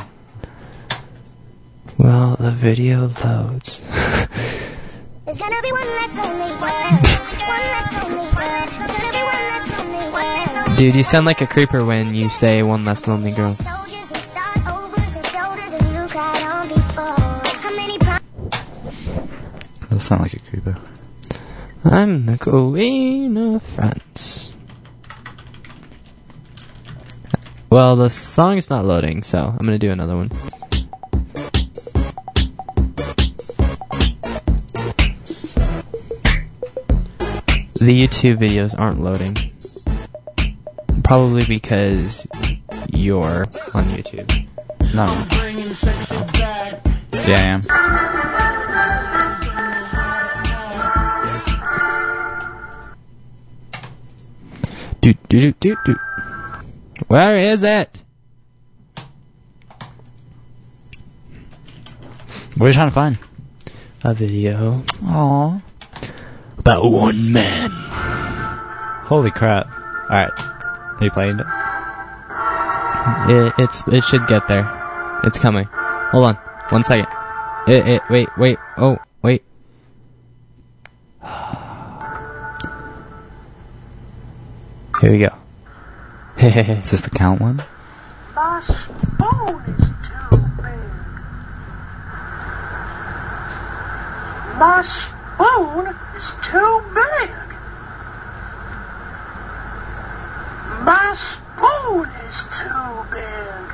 Well, the video loads. It's gonna be one less lonely bird. One less lonely bird. It's gonna be one less lonely bird. Dude, you sound like a creeper when you say one less lonely girl. Soldiers and start overs and shoulders and you cried on before. How many That sounds like a creeper. I'm the queen of France. Well, the song's not loading, so I'm gonna do another one. The YouTube videos aren't loading. Probably because you're on YouTube. No. Yeah, I am. Do. Where is it? What are you trying to find? A video Aww. about one man. Holy crap. Alright. Are you playing it? It should get there. It's coming. Hold on. 1 second. Wait. Oh, wait. Here we go. Is this the count one? My spoon is too big. My spoon is too big. My spoon is too big.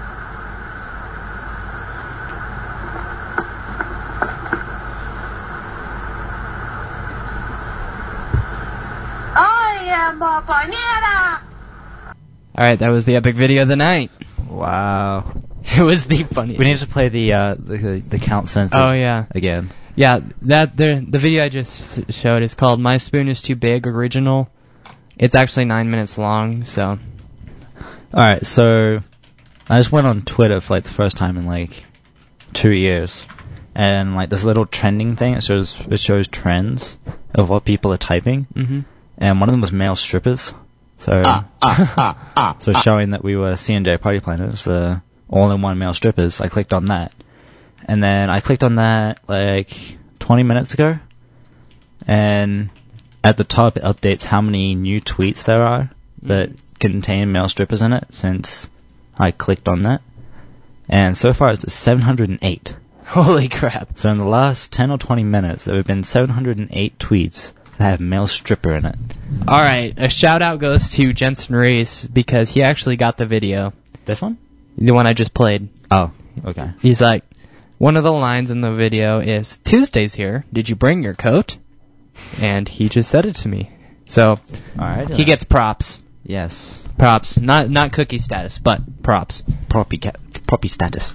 I am a banana. Alright, that was the epic video of the night. Wow. It was the funniest. We need to play the count sensor. Oh, yeah. Again. Yeah, the video I just showed is called My Spoon Is Too Big Original. It's actually 9 minutes long, so... Alright, so I just went on Twitter for like the first time in like 2 years. And like this little trending thing, it shows trends of what people are typing. Mm-hmm. And one of them was male strippers. So, so showing that we were C&J Party Planners, all-in-one male strippers. I clicked on that. And then I clicked on that like 20 minutes ago. And at the top it updates how many new tweets there are that contain male strippers in it since I clicked on that. And so far it's 708. Holy crap. So in the last 10 or 20 minutes there have been 708 tweets that have male stripper in it. Alright, a shout out goes to Jensen Reese because he actually got the video. This one? The one I just played. Oh, okay. He's like, one of the lines in the video is, Tuesday's here, did you bring your coat? And he just said it to me. So, Alright. he gets props. Yes. Props. Not cookie status, but props. Proppy status.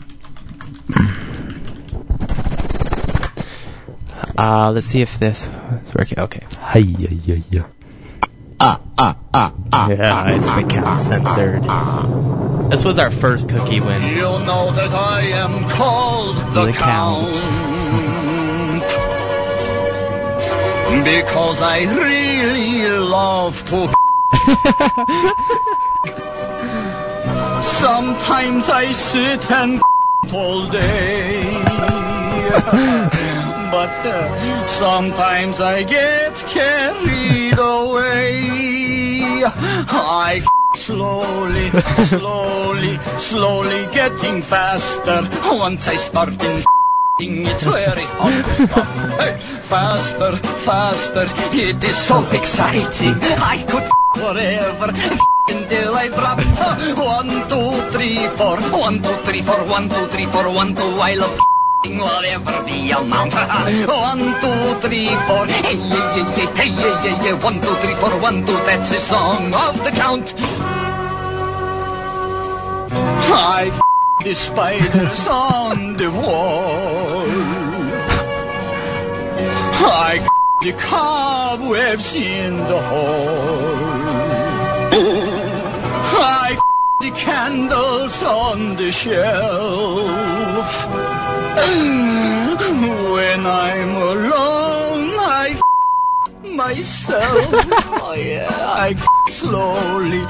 Let's see if this is working. Okay. Yeah. Yeah, it's the count censored. This was our first cookie win. You know that I am called The Count. Because I really love to. Sometimes I sit and all day. But sometimes I get carried away. I slowly getting faster. Once I start it's very hard to stop. Hey, faster, it is so exciting. I could forever until I drop. 1, 2, 3, 4. 1, 2, 3, 4. 1, 2, 3, 4. 1, 2. I love whatever the amount. 1, 2, 3, 4. Hey, 1, 2, 3, 4. 1, 2. That's the song of the count. I the spiders on the wall. I the cobwebs in the hall. I the candles on the shelf. When I'm alone, I myself. Oh yeah, I slowly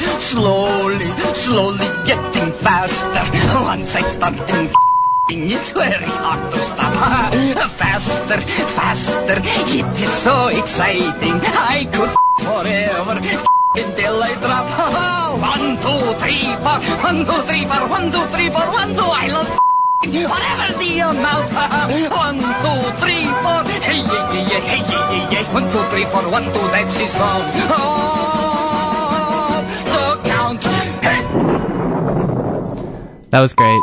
getting faster. Once I start it's very hard to stop. Faster, it is so exciting. I could forever until I drop. 1, 2, 3, 4. 1, 2, 3, 4. 1, 2, 3, 4. 1, 2. I love whatever the amount. 1, 2, 3, 4. Hey, yeah. 1, 2, 3, 4. 1, 2. That's the song. Oh, the count. Hey. That was great.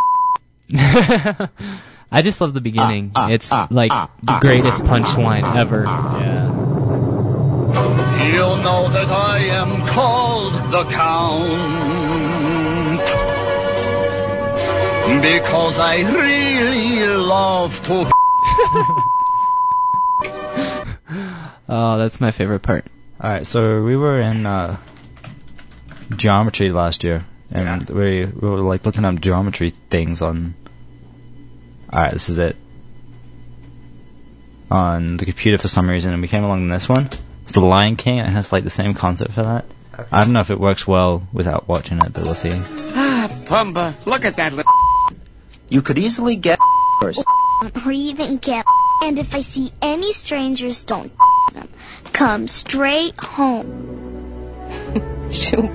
I just love the beginning. It's like the greatest punchline ever. You know that I am called the Count, because I really love to. Oh, that's my favorite part. Alright, so we were in geometry last year, and we were like looking up geometry things on. Alright, this is it. On the computer for some reason, and we came along this one. It's The Lion King, and it has like the same concept for that. Okay. I don't know if it works well without watching it, but we'll see. Ah, Pumba, look at that little. You could easily get or even get. And if I see any strangers, don't them. Come straight home. Shoot.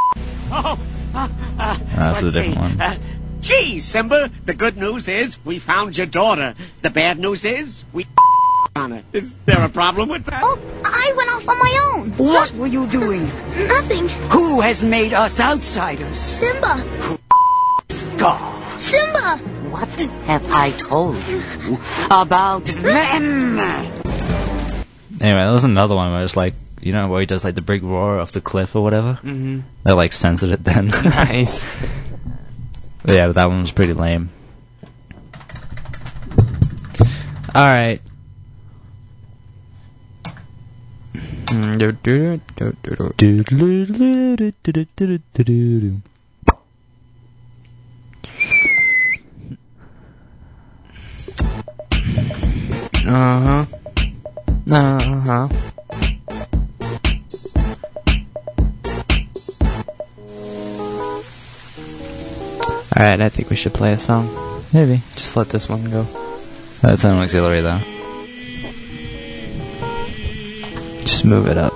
That's a different one. Gee, Simba, the good news is we found your daughter. The bad news is we on her. Is there a problem with that? Oh, I went off on my own. What were you doing? Nothing. Who has made us outsiders? Simba. God. Simba. What have I told you about them? Anyway, there was another one where it's like, you know, where he does like the big roar off the cliff or whatever? Mm-hmm. They like censored it then. Nice. But yeah, that one was pretty lame. Alright. Uh-huh. Uh-huh. Alright, I think we should play a song. Maybe. Just let this one go. That's an auxiliary though. Just move it up.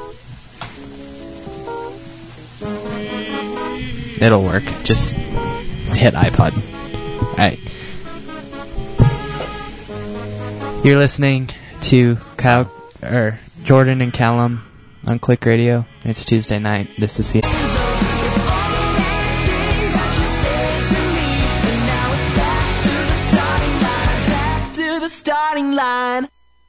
It'll work. Just hit iPod. Alright. You're listening to Jordan and Callum on Click Radio. It's Tuesday night. This is the... Starting line.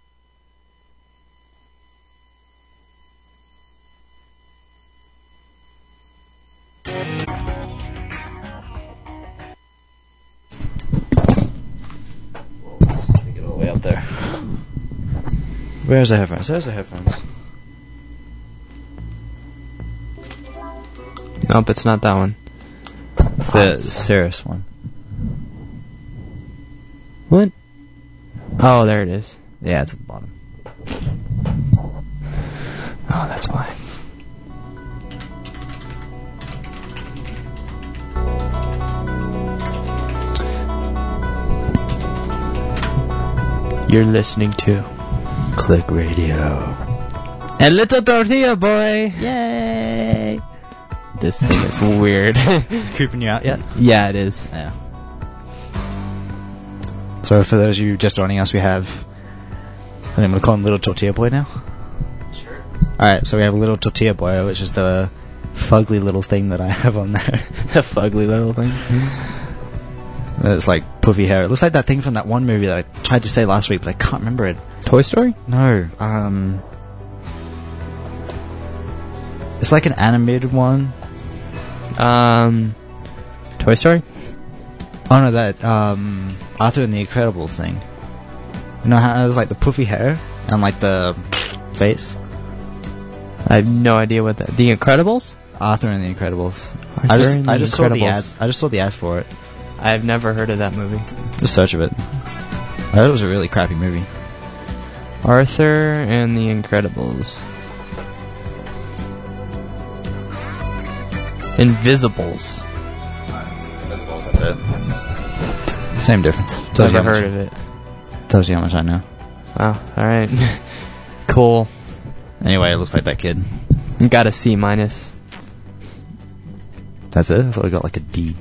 Take it all the way up there. Where's the headphones? There's the headphones. Nope, it's not that one. The Cirrus one. What? Oh, there it is. Yeah, it's at the bottom. Oh, that's why. You're listening to Click Radio. And Little Tortilla Boy! Yay! This thing is weird. It's creeping you out yet? Yeah, it is. Yeah. So for those of you just joining us, we have... I think I'm going to call him Little Tortilla Boy now. Sure. Alright, so we have a Little Tortilla Boy, which is the fugly little thing that I have on there. The fugly little thing. It's like puffy hair. It looks like that thing from that one movie that I tried to say last week, but I can't remember it. Toy Story? No. It's like an animated one. Toy Story? Oh no, that Arthur and the Incredibles thing. You know how it was like the puffy hair and like the face? I have no idea what that... The Incredibles? Arthur and the Incredibles. Arthur I just saw the ad. Incredibles. I just saw the ad for it. I've never heard of that movie. Just search of it. I heard it was a really crappy movie. Arthur and the Incredibles. Invisibles. That's it. Same difference. Never heard of it. Tells you how much I know. Wow, alright. Cool. Anyway, it looks like that kid. Got a C minus. That's it? I thought I got like a D.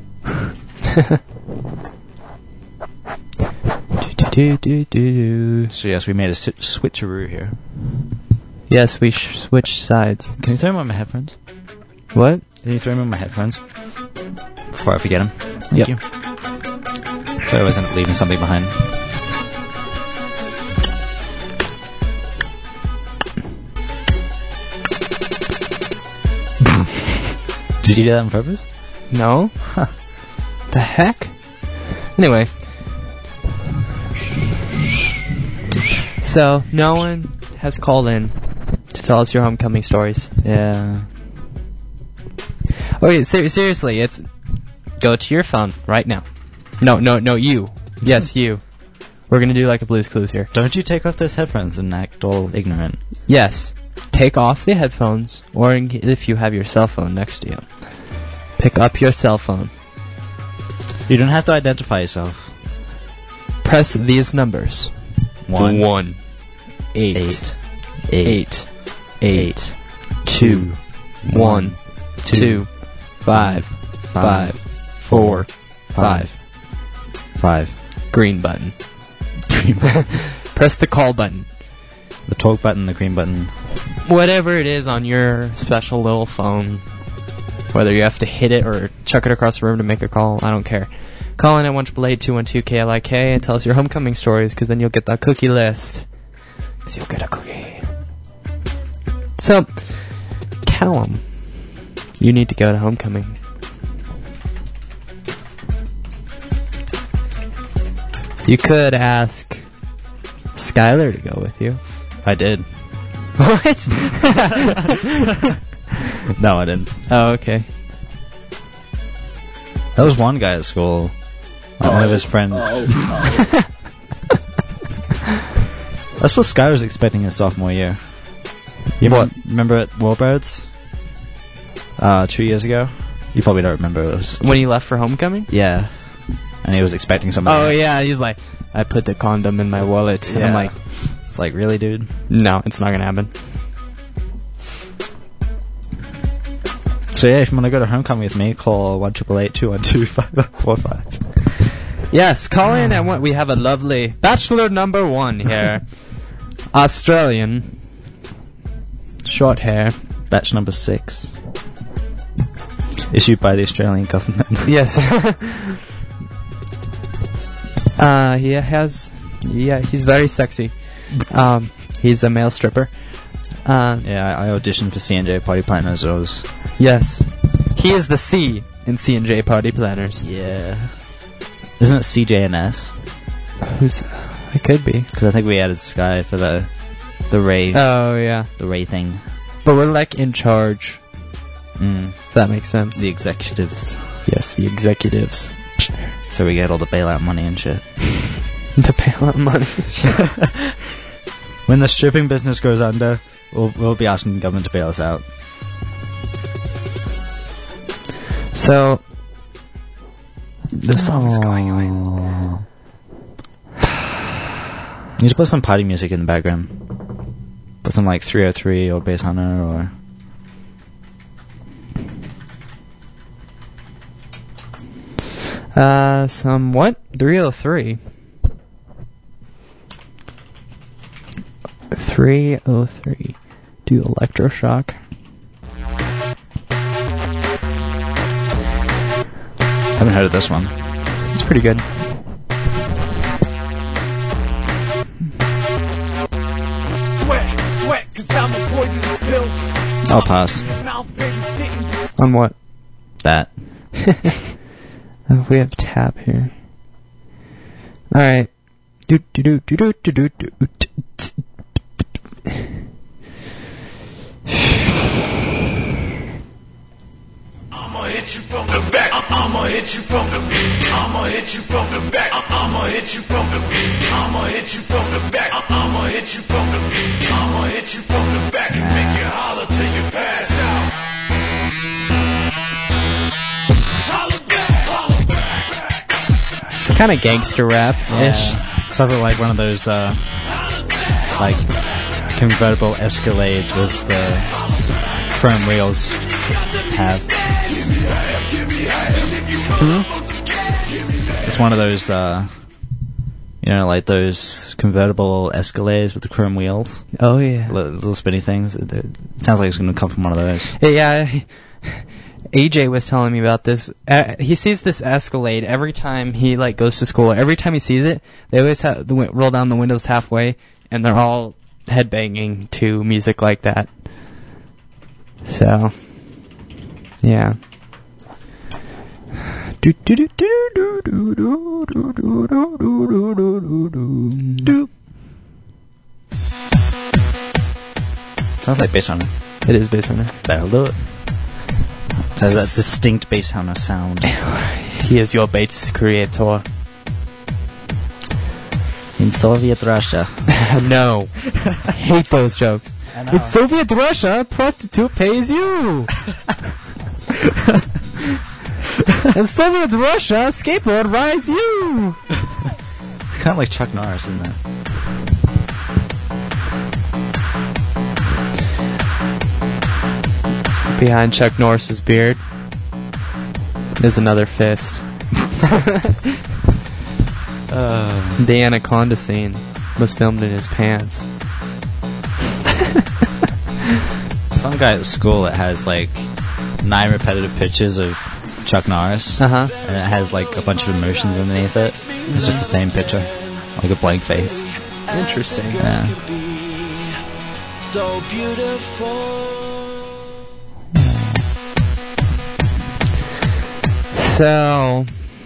So yes, we made a switcheroo here. Yes, we switched sides. Can you throw me on my headphones? What? Can you throw me on my headphones? Before I forget them. Thank you. So I wasn't leaving something behind. Did you do that on purpose? No? The heck? Anyway. So, no one has called in to tell us your homecoming stories. Yeah. Okay, seriously, it's... Go to your phone right now. No, you. Yes, you. We're gonna do like a Blue's Clues here. Don't you take off those headphones and act all ignorant? Yes. Take off the headphones, or if you have your cell phone next to you, pick up your cell phone. You don't have to identify yourself. Press these numbers. 1 8 8 8 2 1 2 5 5 4 5 5. Green button. Press the call button. The talk button, the green button. Whatever it is on your special little phone. Whether you have to hit it or chuck it across the room to make a call, I don't care. Call in at 1-888-212-KLIK and tell us your homecoming stories, because then you'll get that cookie list. Because you'll get a cookie. So, Callum, you need to go to homecoming. You could ask Skylar to go with you. I did. What? No, I didn't. Oh, okay. There was one guy at school. One of his friends. That's what Sky was expecting his sophomore year. Remember at Warbirds? 2 years ago? You probably don't remember. It was When he left for homecoming? Yeah. And he was expecting something. Oh, yeah, he's like, I put the condom in my wallet. And I'm like, it's like, really, dude? No, it's not gonna happen. So yeah, if you want to go to homecoming with me, call 1-888-212-5545. Yes, call in and we have a lovely bachelor number 1 here. Australian. Short hair. Batch number 6. Issued by the Australian government. Yes. He's very sexy. He's a male stripper. Yeah, I auditioned for C&J Party Planners. Yes. He is the C in C&J Party Planners. Yeah. Isn't it CJNS? It could be. Because I think we added Sky for the Ray. Oh, yeah. The Ray thing. But we're like in charge. If that makes sense. The executives. Yes, the executives. So we get all the bailout money and shit. The bailout money. When the stripping business goes under, we'll be asking the government to bail us out. So, the song is going away. You need to put some party music in the background. Put some like 303 or Bass Hunter or... Some what? 303. 303. Do electroshock. Haven't heard of this one. It's pretty good. Sweat, 'cause I'm a poisonous pill. I'll pass. On what? That. We have tab here. Alright. I'ma hit you from the back. I'ma hit you from the I'ma hit you from the back. I'ma hit you from the I'ma hit you from the back. I'ma hit you from the I'ma hit you from the back and make you holler till you pass out. Kind of gangster rap-ish. Something like one of those, like, convertible Escalades with the chrome wheels have. It's one of those, like those convertible Escalades with the chrome wheels. Oh, yeah. Little spinny things. It sounds like it's going to come from one of those. Yeah, AJ was telling me about this. He sees this Escalade every time he goes to school. Every time he sees it, they always have roll down the windows halfway, and they're all headbanging to music like that. So, yeah. Sounds like bass hunter. It is bass hunter. That'll do it. Has that distinct bass hunter sound. He is your bass creator. In Soviet Russia. No. I hate those jokes. I know. In Soviet Russia, prostitute pays you. In Soviet Russia, skateboard rides you. Kind of like Chuck Norris, isn't it? Behind Chuck Norris's beard is another fist. The anaconda scene was filmed in his pants. Some guy at school that has like 9 repetitive pictures of Chuck Norris, and it has like a bunch of emotions underneath it. It's just the same picture, like a blank face. Interesting. Yeah. So beautiful. So,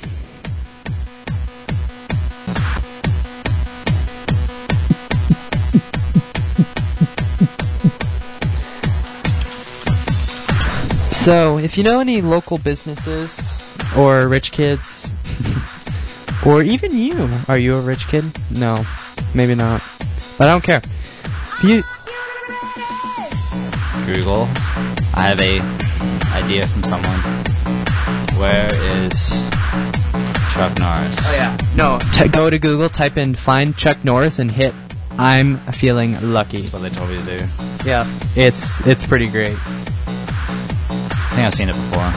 if you know any local businesses or rich kids, or even you, are you a rich kid? No, maybe not, but I don't care. If you Google, I have a idea from someone. Where is Chuck Norris? Oh yeah. No. Go to Google, type in "find Chuck Norris" and hit "I'm feeling lucky." That's what they told me to do. Yeah. It's pretty great. I think I've seen it before.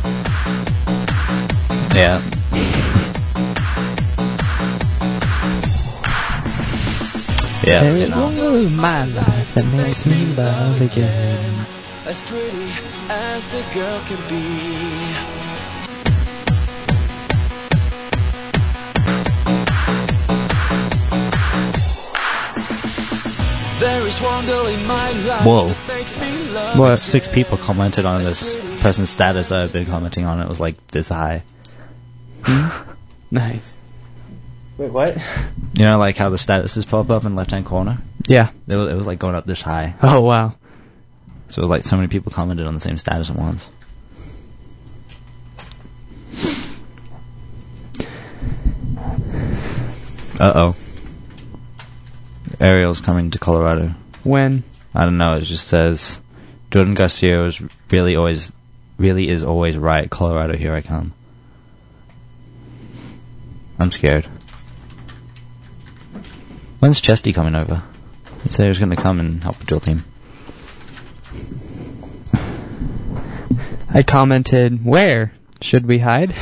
Yeah. Yeah. I've seen that. My life that makes me love again. As pretty as a girl can be. There is one girl in my life. Whoa. That makes me love. What? 6 people commented on this person's status that I've been commenting on. It was like this high. Nice. Wait, what? You know, like how the statuses pop up in the left-hand corner? Yeah. It was like going up this high. Oh wow. So it was like so many people commented on the same status at once. Uh-oh. Ariel's coming to Colorado. When? I don't know, it just says Jordan Garcia is really is always right. Colorado, here I come. I'm scared. When's Chesty coming over? He said he was going to come and help the drill team. I commented, "Where should we hide?"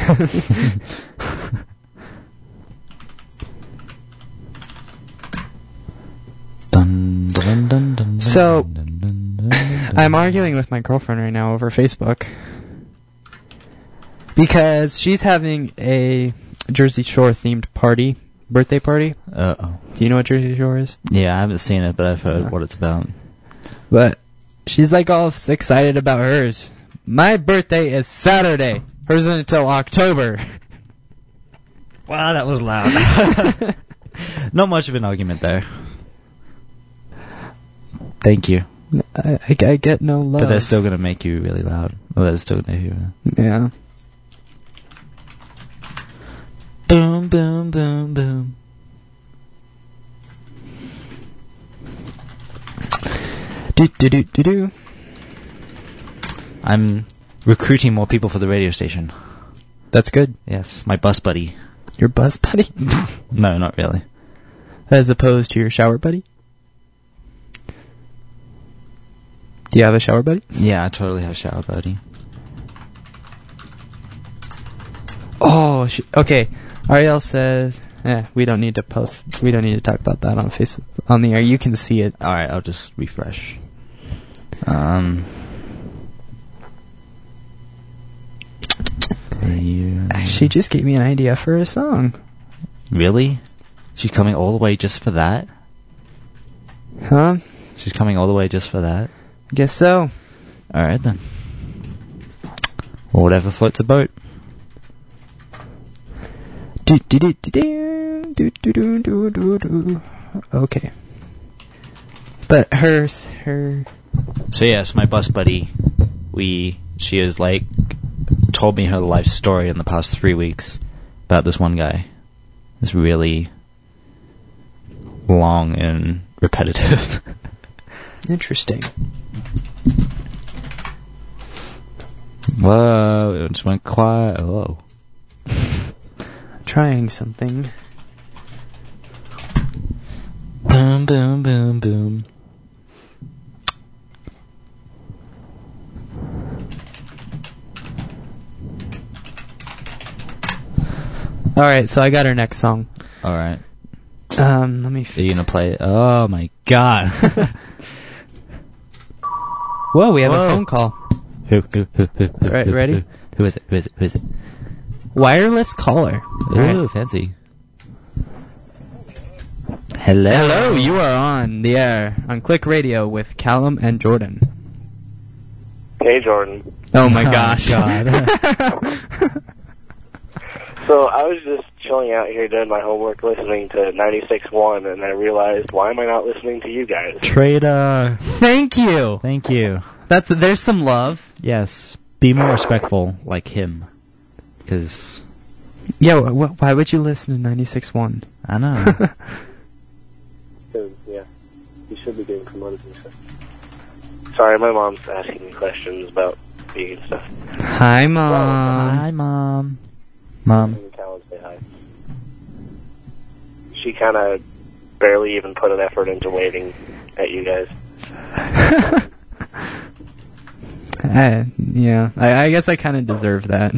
Dun, dun, dun, dun, So, dun, dun, dun, dun. I'm arguing with my girlfriend right now over Facebook because she's having a Jersey Shore themed birthday party. Uh-oh. Do you know what Jersey Shore is? Yeah, I haven't seen it, but I've heard what it's about. But she's like all excited about hers. My birthday is Saturday. Hers isn't until October. Wow, that was loud. Not much of an argument there. Thank you. I get no love. But they're still going to make you really loud. Well, they're still going to hear it. Yeah. Boom, boom, boom, boom. Do. I'm recruiting more people for the radio station. That's good. Yes, my bus buddy. Your bus buddy? No, not really. As opposed to your shower buddy? Do you have a shower buddy? Yeah, I totally have a shower buddy. Oh, okay. Ariel says, we don't need to post. We don't need to talk about that on Facebook, on the air. You can see it. Alright, I'll just refresh. She just gave me an idea for a song. Really? She's coming all the way just for that? Huh? She's coming all the way just for that? Guess so. Alright then. Or whatever floats a boat. Okay. But her. So yes, my bus buddy, she has like told me her life story in the past 3 weeks about this one guy. It's really long and repetitive. Interesting. Whoa, it just went quiet. Whoa. Trying something. Boom, boom, boom, boom. Alright, so I got our next song. Alright. Let me fix Are you gonna play it? Oh my god. Whoa, we have a phone call. Who? Right, ready? Who is it? Wireless caller. Ooh, fancy. Hello. Hello, you are on the air on Click Radio with Callum and Jordan. Hey, Jordan. Oh my gosh. So I was just chilling out here doing my homework, listening to 96.1, and I realized, why am I not listening to you guys? Trader. Thank you. Thank you. There's some love. Yes. Be more respectful, like him. Because... Yeah, why would you listen to 96.1? I know. Yeah, you should be getting promoted and stuff. Sorry, my mom's asking me questions about me and stuff. Hi, Mom. Hi, Mom. Mom. Say hi. She kind of barely even put an effort into waving at you guys. Yeah, I guess I kind of deserve that.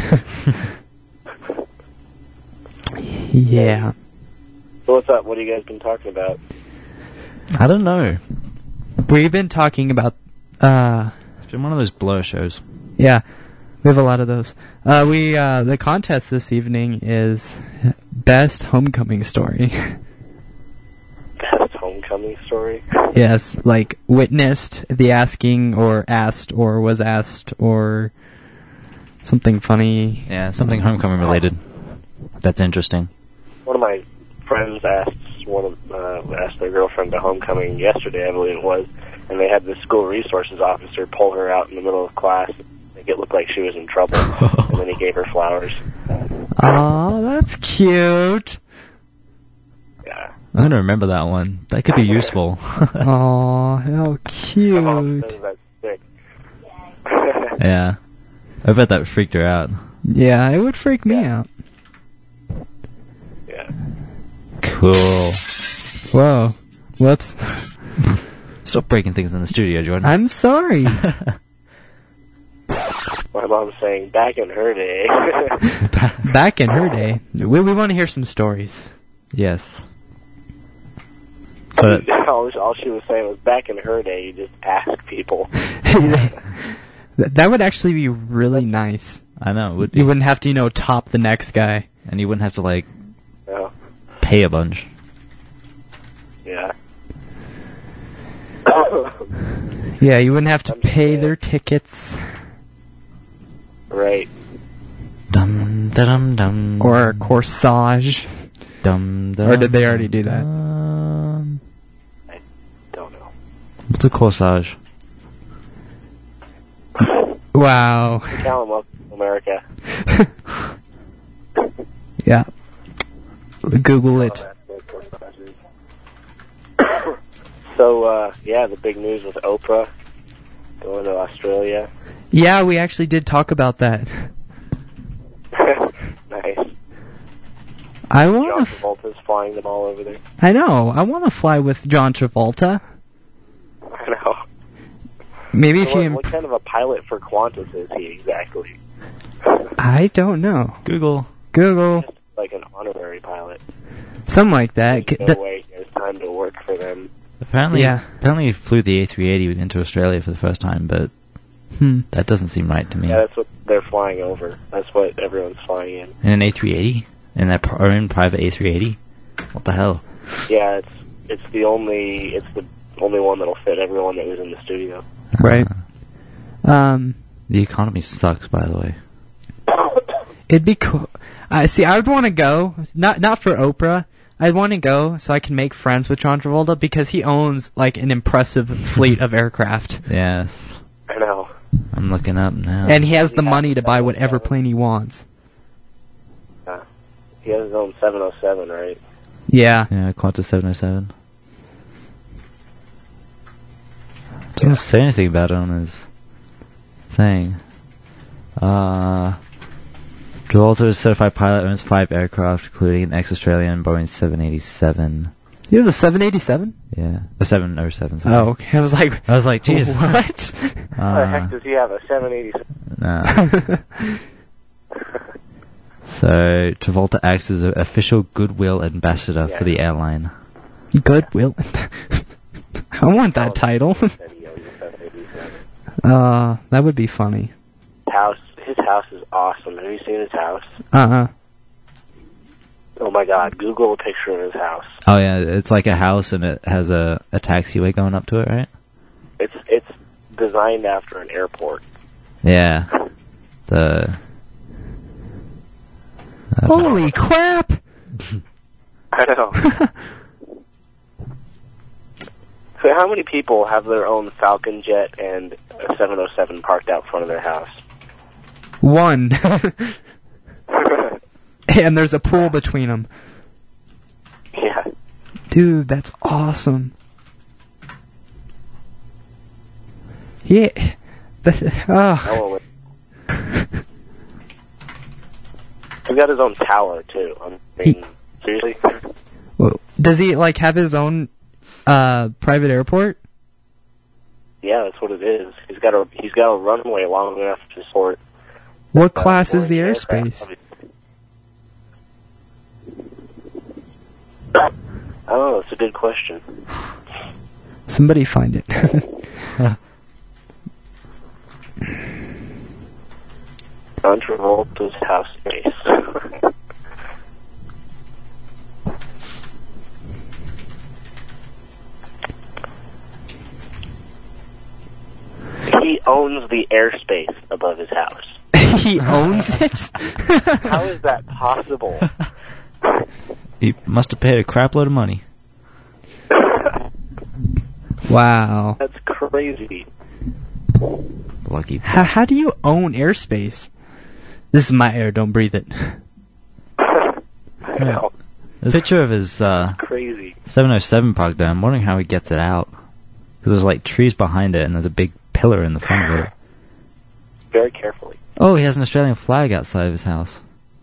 Yeah. So what's up? What have you guys been talking about? I don't know. We've been talking about, It's been one of those blur shows. Yeah, we have a lot of those. The contest this evening is Best Homecoming Story. Best homecoming story? Yes, like witnessed the asking or asked or was asked or something funny. Yeah, something homecoming related. That's interesting. One of my friends asked their girlfriend to homecoming yesterday, I believe it was, and they had the school resources officer pull her out in the middle of class, make it look like she was in trouble, and then he gave her flowers. Oh, that's cute. Yeah. I'm gonna remember that one. That could be useful. Oh, how cute. My mom says that's sick. Yeah. I bet that freaked her out. Yeah, it would freak me out. Yeah. Cool. Whoa. Whoops. Stop breaking things in the studio, Jordan. I'm sorry. My mom's saying, back in her day. Back in her day. We want to hear some stories. Yes. So all she was saying was, back in her day, you just ask people. That would actually be really nice. I know. It would be. You wouldn't have to, top the next guy. And you wouldn't have to, No. pay a bunch. Yeah. Yeah, you wouldn't have to pay their tickets. Right. Dum dum dum. Or corsage. Dum dum. Or did they already do that? I don't know. What's a corsage? Wow. Callum, welcome to America. Yeah. Google it. So, the big news with Oprah going to Australia. Yeah, we actually did talk about that. Nice. I John want Travolta's flying them all over there. I know. I want to fly with John Travolta. I know. Maybe So if you... what kind of a pilot for Qantas is he exactly? I don't know. Google. Like an honorary pilot. Something like that. There's no way he has time to work for them. Apparently he flew the A380 into Australia for the first time, but that doesn't seem right to me. Yeah, that's what they're flying over. That's what everyone's flying in. In an A380? In that own private A380? What the hell? Yeah, it's the only one that'll fit everyone that was in the studio. Right. The economy sucks, by the way. It'd be cool. I would want to go, not for Oprah. I'd want to go so I can make friends with John Travolta because he owns like an impressive fleet of aircraft. Yes. I know. I'm looking up now. And he has the money to buy whatever plane he wants. He has his own 707, right? Yeah. Yeah, Qantas 707. Doesn't say anything about it on his thing. Travolta is a certified pilot, owns 5 aircraft, including an ex-Australian Boeing 787. He was a 787? Yeah. A 707. Sorry. Oh, okay. I was like, geez. What? How the heck does he have a 787? Nah. So, Travolta acts as an official goodwill ambassador for the airline. Goodwill? I want that title. That would be funny. His house is awesome. Have you seen his house? Uh-huh. Oh my God! Google a picture of his house. Oh yeah, it's like a house and it has a taxiway going up to it, right? It's designed after an airport. Yeah. Holy crap! I know. So how many people have their own Falcon jet and a 707 parked out front of their house? 1. And there's a pool between them. Yeah. Dude, that's awesome. Yeah. Oh. He's got his own tower too. I mean, seriously? Well, does he like have his own private airport? Yeah, that's what it is. He's got a runway long enough to support. What class is the airspace? I don't know. It's a good question. Somebody find it. John Travolta's house space. He owns the airspace above his house. He owns it? How is that possible? He must have paid a crap load of money. Wow. That's crazy. Lucky. How do you own airspace? This is my air, don't breathe it. I know. There's a picture of his Crazy. 707 parked there. I'm wondering how he gets it out. Because there's like trees behind it and there's a big pillar in the front of it. Very carefully. Oh, he has an Australian flag outside of his house.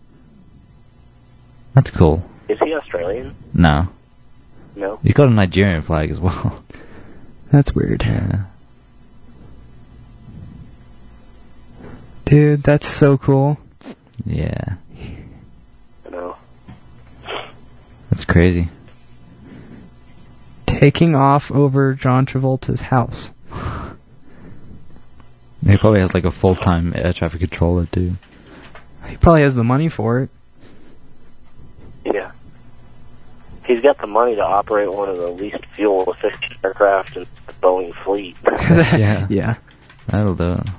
That's cool. Is he Australian? No. No. He's got a Nigerian flag as well. That's weird. Yeah. Dude, that's so cool. Yeah. I know. That's crazy. Taking off over John Travolta's house. He probably has like a full-time air traffic controller too. He probably has the money for it. Yeah. He's got the money to operate one of the least fuel-efficient aircraft in the Boeing fleet. Yeah. Yeah. That'll do it.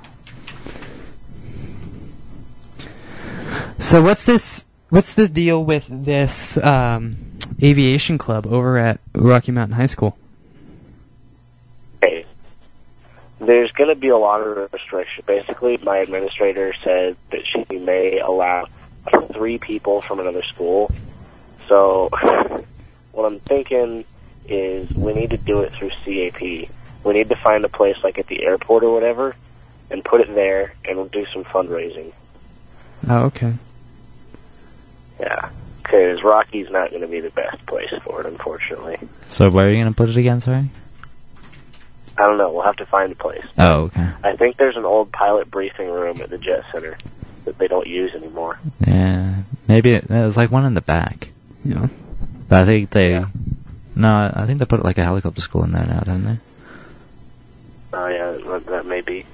So what's the deal with this aviation club over at Rocky Mountain High School? Okay. There's going to be a lot of restrictions. Basically, my administrator said that she may allow 3 people from another school. So what I'm thinking is we need to do it through CAP. We need to find a place like at the airport or whatever and put it there, and we'll do some fundraising. Oh, okay. Yeah, because Rocky's not going to be the best place for it, unfortunately. So where are you going to put it again, sorry? I don't know. We'll have to find a place. Oh, okay. I think there's an old pilot briefing room at the Jet Center that they don't use anymore. Yeah. Maybe there's like one in the back. Yeah. But I think they... Yeah. No, I think they put like a helicopter school in there now, don't they? Oh, yeah, that may be.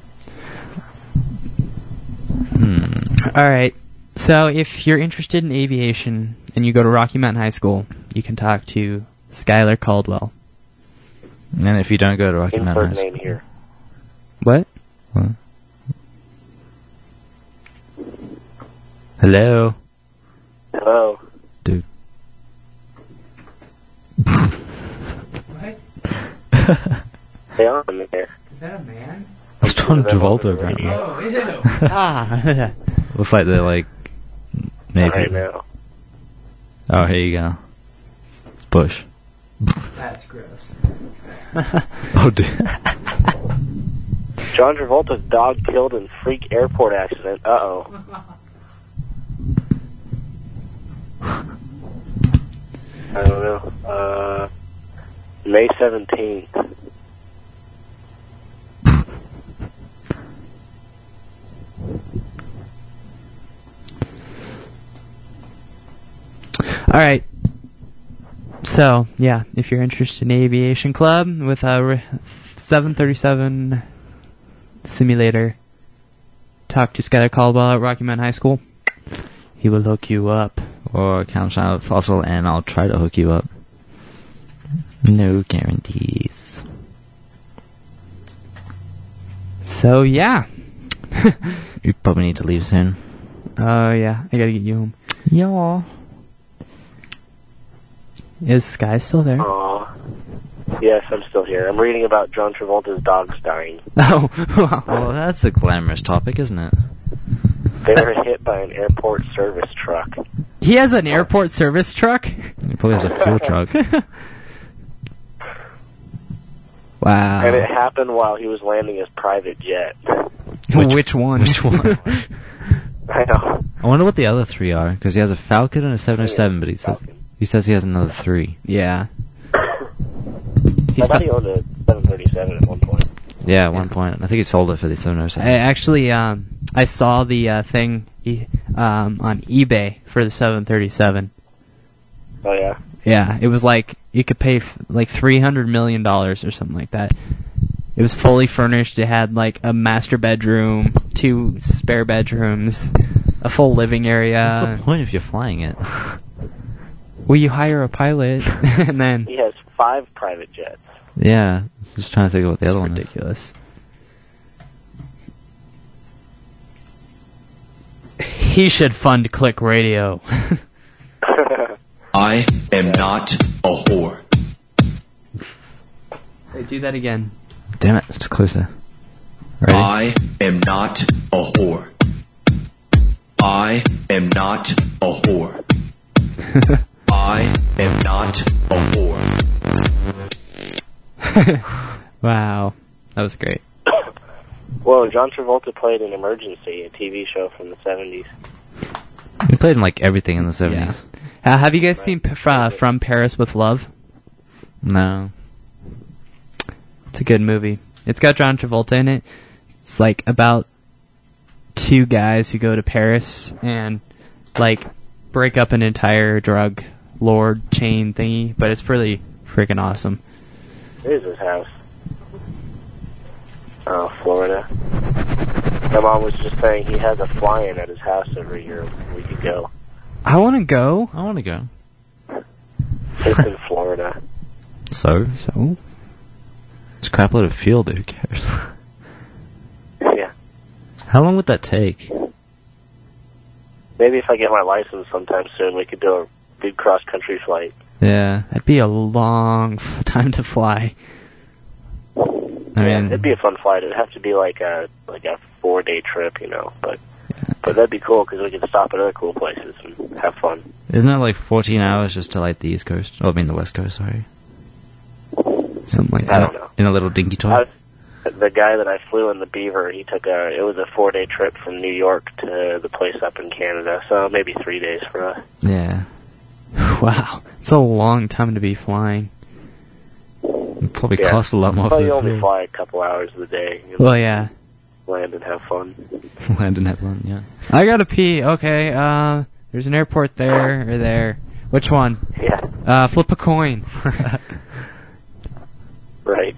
Alright, so if you're interested in aviation and you go to Rocky Mountain High School, you can talk to Skylar Caldwell. And if you don't go to Rocky Mountain High School... name here. What? Hello? Hello. Dude. What? Stay on there. Is that a man? It's John Travolta, apparently. Oh, ew. Ah. Looks like they're like... Maybe. Right now. Oh, here you go. Bush. That's gross. Oh, dude. John Travolta's dog killed in freak airport accident. Uh-oh. I don't know. May 17th. Alright. So, yeah, if you're interested in Aviation Club with a 737 simulator, talk to Skyler Caldwell at Rocky Mountain High School. He will hook you up. Or Count Out Fossil, and I'll try to hook you up. No guarantees. So, yeah. You probably need to leave soon. Oh, yeah, I gotta get you home. Yeah. Is Sky still there? Aw. Yes, I'm still here. I'm reading about John Travolta's dogs dying. Oh, well, that's a glamorous topic, isn't it? They were hit by an airport service truck. He has an airport service truck? He probably has a fuel truck. Wow. And it happened while he was landing his private jet. Which one? Which one? I know. I wonder what the other three are, because he has a Falcon and a 707, but he says he has another 3. Yeah. I thought he owned a 737 at one point. Yeah, at one point. I think he sold it for the 707. I saw the thing on eBay for the 737. Oh, yeah? Yeah, it was like, you could pay like $300 million or something like that. It was fully furnished. It had like a master bedroom, 2 spare bedrooms, a full living area. What's the point if you're flying it? Well, you hire a pilot, and then... He has 5 private jets. Yeah, just trying to think of what the other one is. Ridiculous. He should fund Click Radio. I am not a whore. Hey, do that again. Damn it, it's closer. Ready? I am not a whore. I am not a whore. I am not a whore. Wow, that was great. Whoa, John Travolta played in Emergency, a TV show from the 70s. He played in like everything in the 70s. Yeah. Have you guys seen From Paris with Love? No. It's a good movie. It's got John Travolta in it. It's like about 2 guys who go to Paris and like break up an entire drug lord chain thingy, but it's pretty freaking awesome. Where's his house? Oh, Florida. My mom was just saying he has a fly-in at his house every year. We could go. I want to go. I want to go. It's in Florida. So? It's a crap load of fuel, dude. Who cares? Yeah. How long would that take? Maybe if I get my license sometime soon, we could do a big cross-country flight. Yeah. That'd be a long time to fly. I mean, it'd be a fun flight. It'd have to be like a 4-day trip, you know. But that'd be cool because we could stop at other cool places and have fun. Isn't it like 14 hours just to like the East Coast? Oh, I mean the West Coast, sorry. Something like that. I don't know. In a little dinky toy. The guy that I flew in the Beaver, it was a 4-day trip from New York to the place up in Canada. So maybe 3 days for us. Yeah. Wow. It's a long time to be flying. It probably costs a lot more. Well, you only fly a couple hours of the day. You know, well, yeah. Land and have fun. Land and have fun, yeah. I gotta pee. Okay, there's an airport there or there. Which one? Yeah. Flip a coin. Right.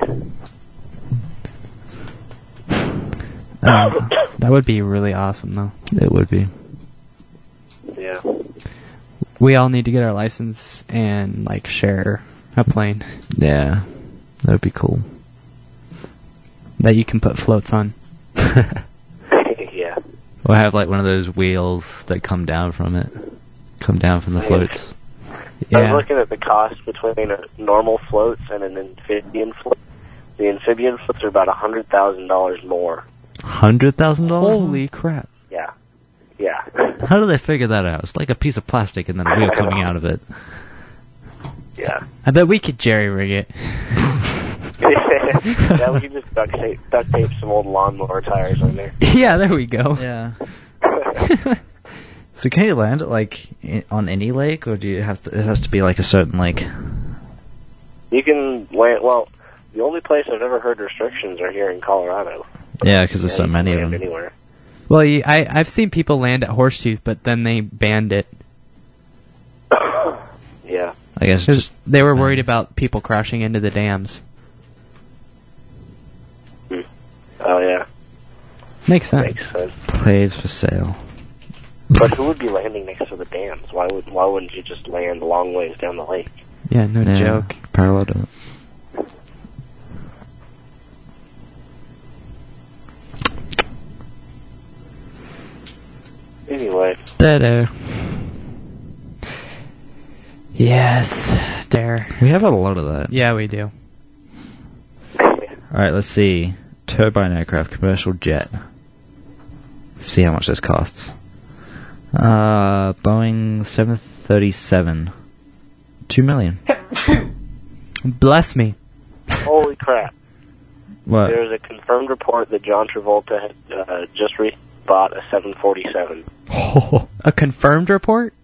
That would be really awesome, though. It would be. Yeah. We all need to get our license and, like, share a plane. Yeah. That would be cool. That you can put floats on. Yeah. Or have, like, one of those wheels that come down from it. come down from the floats. I was looking at the cost between a normal floats and an amphibian float. The amphibian floats are about $100,000 more. $100,000? Holy crap. Yeah. Yeah. How do they figure that out? It's like a piece of plastic and then a wheel coming out of it. Yeah. I bet we could jerry-rig it. Yeah, we can just duct tape some old lawnmower tires on there. Yeah, there we go. Yeah. So can you land it like on any lake, or do you have to? It has to be like a certain lake. You can land. Well, the only place I've ever heard restrictions are here in Colorado. Yeah, because there's so you can many of land them. Anywhere. Well, I've seen people land at Horsetooth, but then they banned it. Yeah. I guess just they were worried about people crashing into the dams. Oh yeah. Makes sense. Makes sense. Plays for sale. But who would be landing next to the dams? Why wouldn't you just land a long ways down the lake? Yeah, no joke. Parallel to it. Anyway. There. Yes, there. We have a lot of that. Yeah, we do. Alright, let's see. Turbine aircraft, commercial jet. See how much this costs. Boeing 737. $2 million. Bless me. Holy crap. What? There's a confirmed report that John Travolta had just bought a 747. A confirmed report?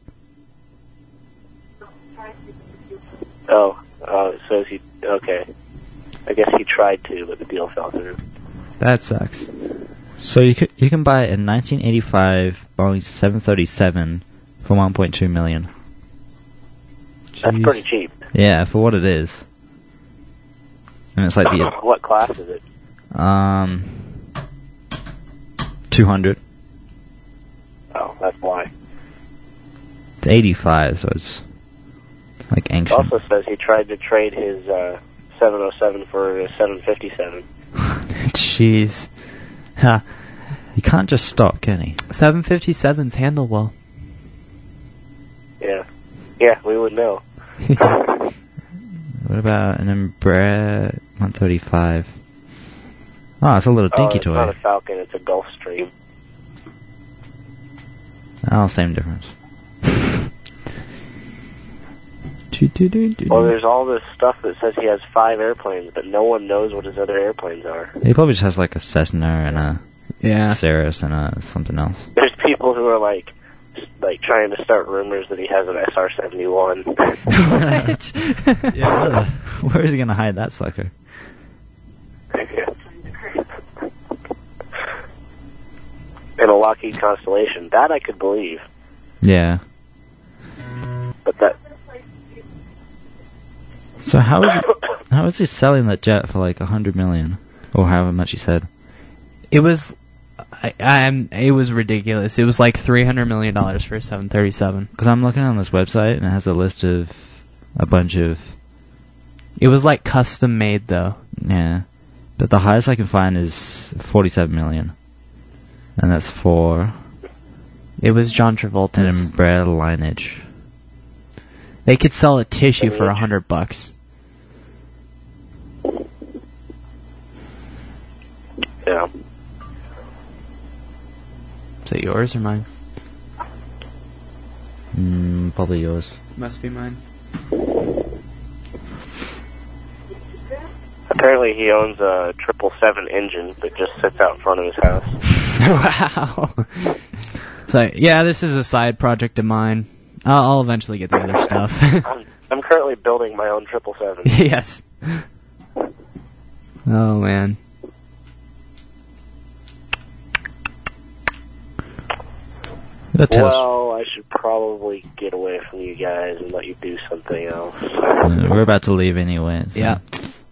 Oh, it says he... Okay. I guess he tried to, but the deal fell through. That sucks. So you can buy a 1985 Boeing 737 for $1.2 million. That's pretty cheap. Yeah, for what it is. And it's like the... What class is it? 200. Oh, that's why. It's 85, so it's like It ancient. also says he tried to trade his 707 for a 757. Jeez. Huh. He can't just stop, can he? 757s handle well. Yeah. Yeah, we would know. What about an Embraer 135? Oh, it's a little dinky it's toy. not a Falcon, it's a Gulfstream. Oh, same difference. Well, there's all this stuff that says he has 5 airplanes, but no one knows what his other airplanes are. He probably just has like a Cessna and a Cirrus and a something else. There's people who are like trying to start rumors that he has an SR-71. What? Yeah, where is he going to hide that sucker? And a Lockheed Constellation. That I could believe. Yeah. But that... So how is he selling that jet for like $100 million, or however much he said? It was, it was ridiculous. It was like $300 million for a 737. Because I'm looking on this website and it has a list of a bunch of. It was like custom made though. Yeah, but the highest I can find is $47 million, and that's for. It was John Travolta's. An Embraer lineage. They could sell a tissue for $100. Yeah. Is it yours or mine? Probably yours. Must be mine. Apparently he owns a 777 engine that just sits out front of his house. Wow. So, yeah, this is a side project of mine. I'll eventually get the other stuff. I'm currently building my own 777. Yes. Oh, man. Well, I should probably get away from you guys and let you do something else. We're about to leave anyway. So. Yeah.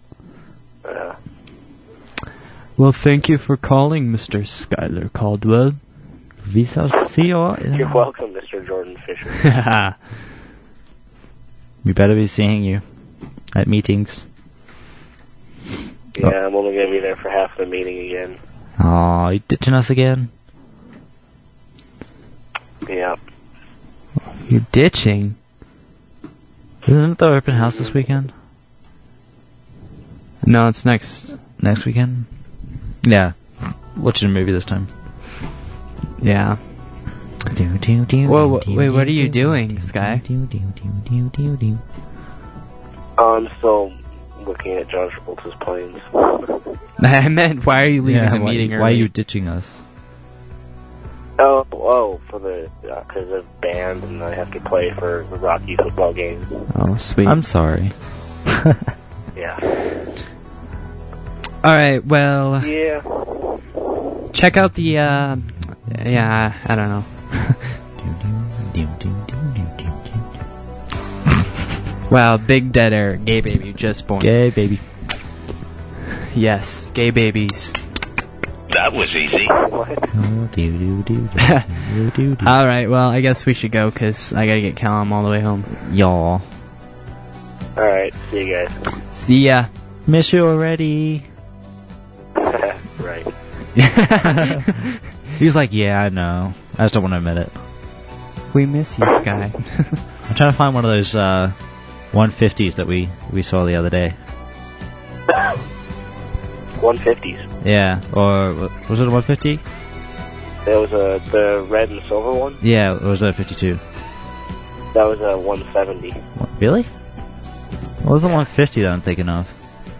Well, thank you for calling, Mr. Skylar Caldwell. We shall see you. You're welcome, Mr. Jordan Fisher. We better be seeing you at meetings. Yeah, I'm only going to be there for half the meeting again. Oh, you ditching us again? Yeah. You're ditching. Isn't the open house this weekend? No, it's next weekend? Yeah. Watching a movie this time. Yeah. Whoa, wait, what are you doing, Sky? I'm still looking at John Travolta's planes. I meant, why are you leaving the meeting early? Why are you ditching us? Oh, for the because of band, and I have to play for the Rocky football game. Oh, sweet. I'm sorry. Yeah. Alright, well... Yeah. Check out the, yeah, I don't know. Wow, big dead air. Gay baby just born. Gay baby. Yes, gay babies. That was easy. Alright, well, I guess we should go, because I gotta get Callum all the way home. Y'all. Alright, see you guys. See ya. Miss you already. Right. He was like, yeah, I know. I just don't want to admit it. We miss you, Sky. I'm trying to find one of those 150s that we saw the other day. 150s. Yeah, or was it a 150? There was the red and silver one. Yeah, it was a 52. That was a 170. What, really? What was the 150 that I'm thinking of?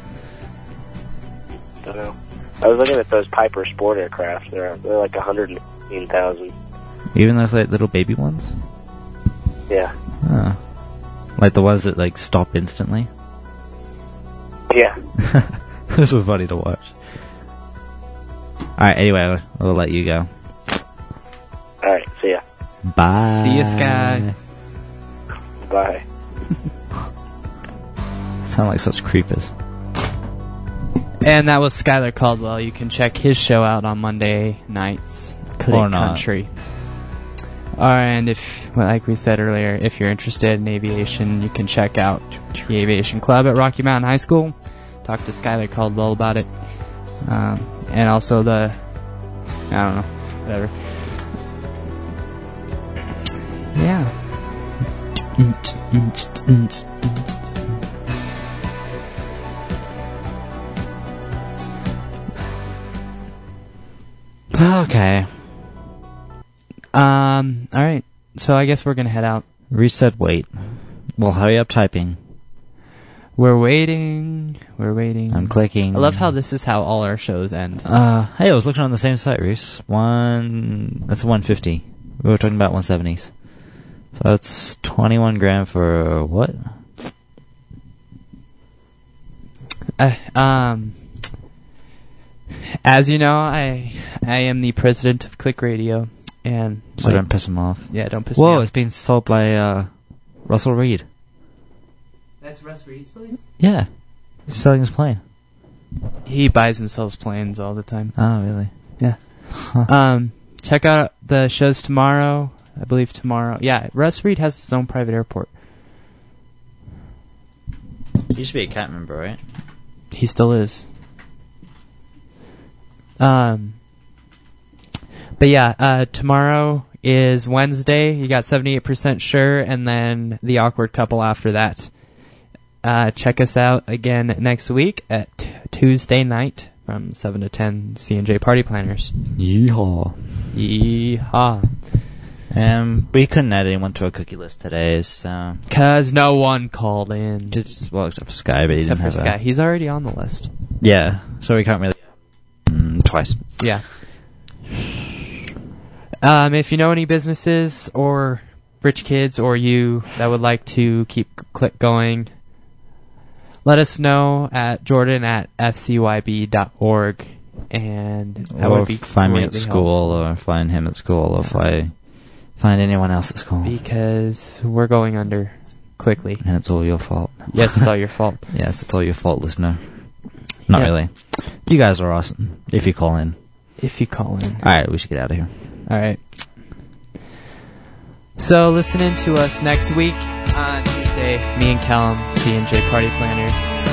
Don't know. I was looking at those Piper Sport aircraft. They're like 118,000. Even those like little baby ones? Yeah. Oh. Like the ones that like stop instantly? Yeah. Those were funny to watch. Alright, anyway, I'll let you go. Alright, see ya. Bye. See ya, Sky. Bye. Sound like such creepers. And that was Skylar Caldwell. You can check his show out on Monday nights. Or not. Country. And if, well, like we said earlier, if you're interested in aviation, you can check out the Aviation Club at Rocky Mountain High School. Talk to Skylar Caldwell about it. And also the, I don't know, whatever. Yeah. Okay. Alright. So I guess we're gonna head out. Reset wait. Well, hurry up typing. We're waiting. I'm clicking. I love how this is how all our shows end. Hey, I was looking on the same site, Reese. That's a 150. We were talking about 170s. So that's 21 grand for what? As you know, I am the president of Click Radio, and so don't piss him off. Yeah, don't piss me Whoa, off. it's being sold by Russell Reed. That's Russ Reed's place? Yeah, he's selling his plane. He buys and sells planes all the time. Oh, really? Yeah. Huh. Check out the shows tomorrow. I believe tomorrow. Yeah, Russ Reed has his own private airport. He used to be a cat member, right? He still is. But yeah, tomorrow is Wednesday. You got 78% sure, and then the awkward couple after that. Check us out again next week at Tuesday night from 7 to 10, C&J Party Planners. Yeehaw. Yeehaw. We couldn't add anyone to our cookie list today, so... Cause no one called in. Well, except for Sky, but he Except didn't for have Sky. He's already on the list. Yeah, so we can't really... twice. Yeah. If you know any businesses or rich kids or you that would like to keep Click going, let us know at jordan@fcyb.org, and that or would be find me at greatly school, or find him at school, or find anyone else at school. because we're going under quickly. And it's all your fault. Yes, it's all your fault. Yes, it's all your fault, listener. Not really. You guys are awesome, if you call in. If you call in. Alright, we should get out of here. Alright. So listen in to us next week on Tuesday, me and Callum, C&J Party Planners.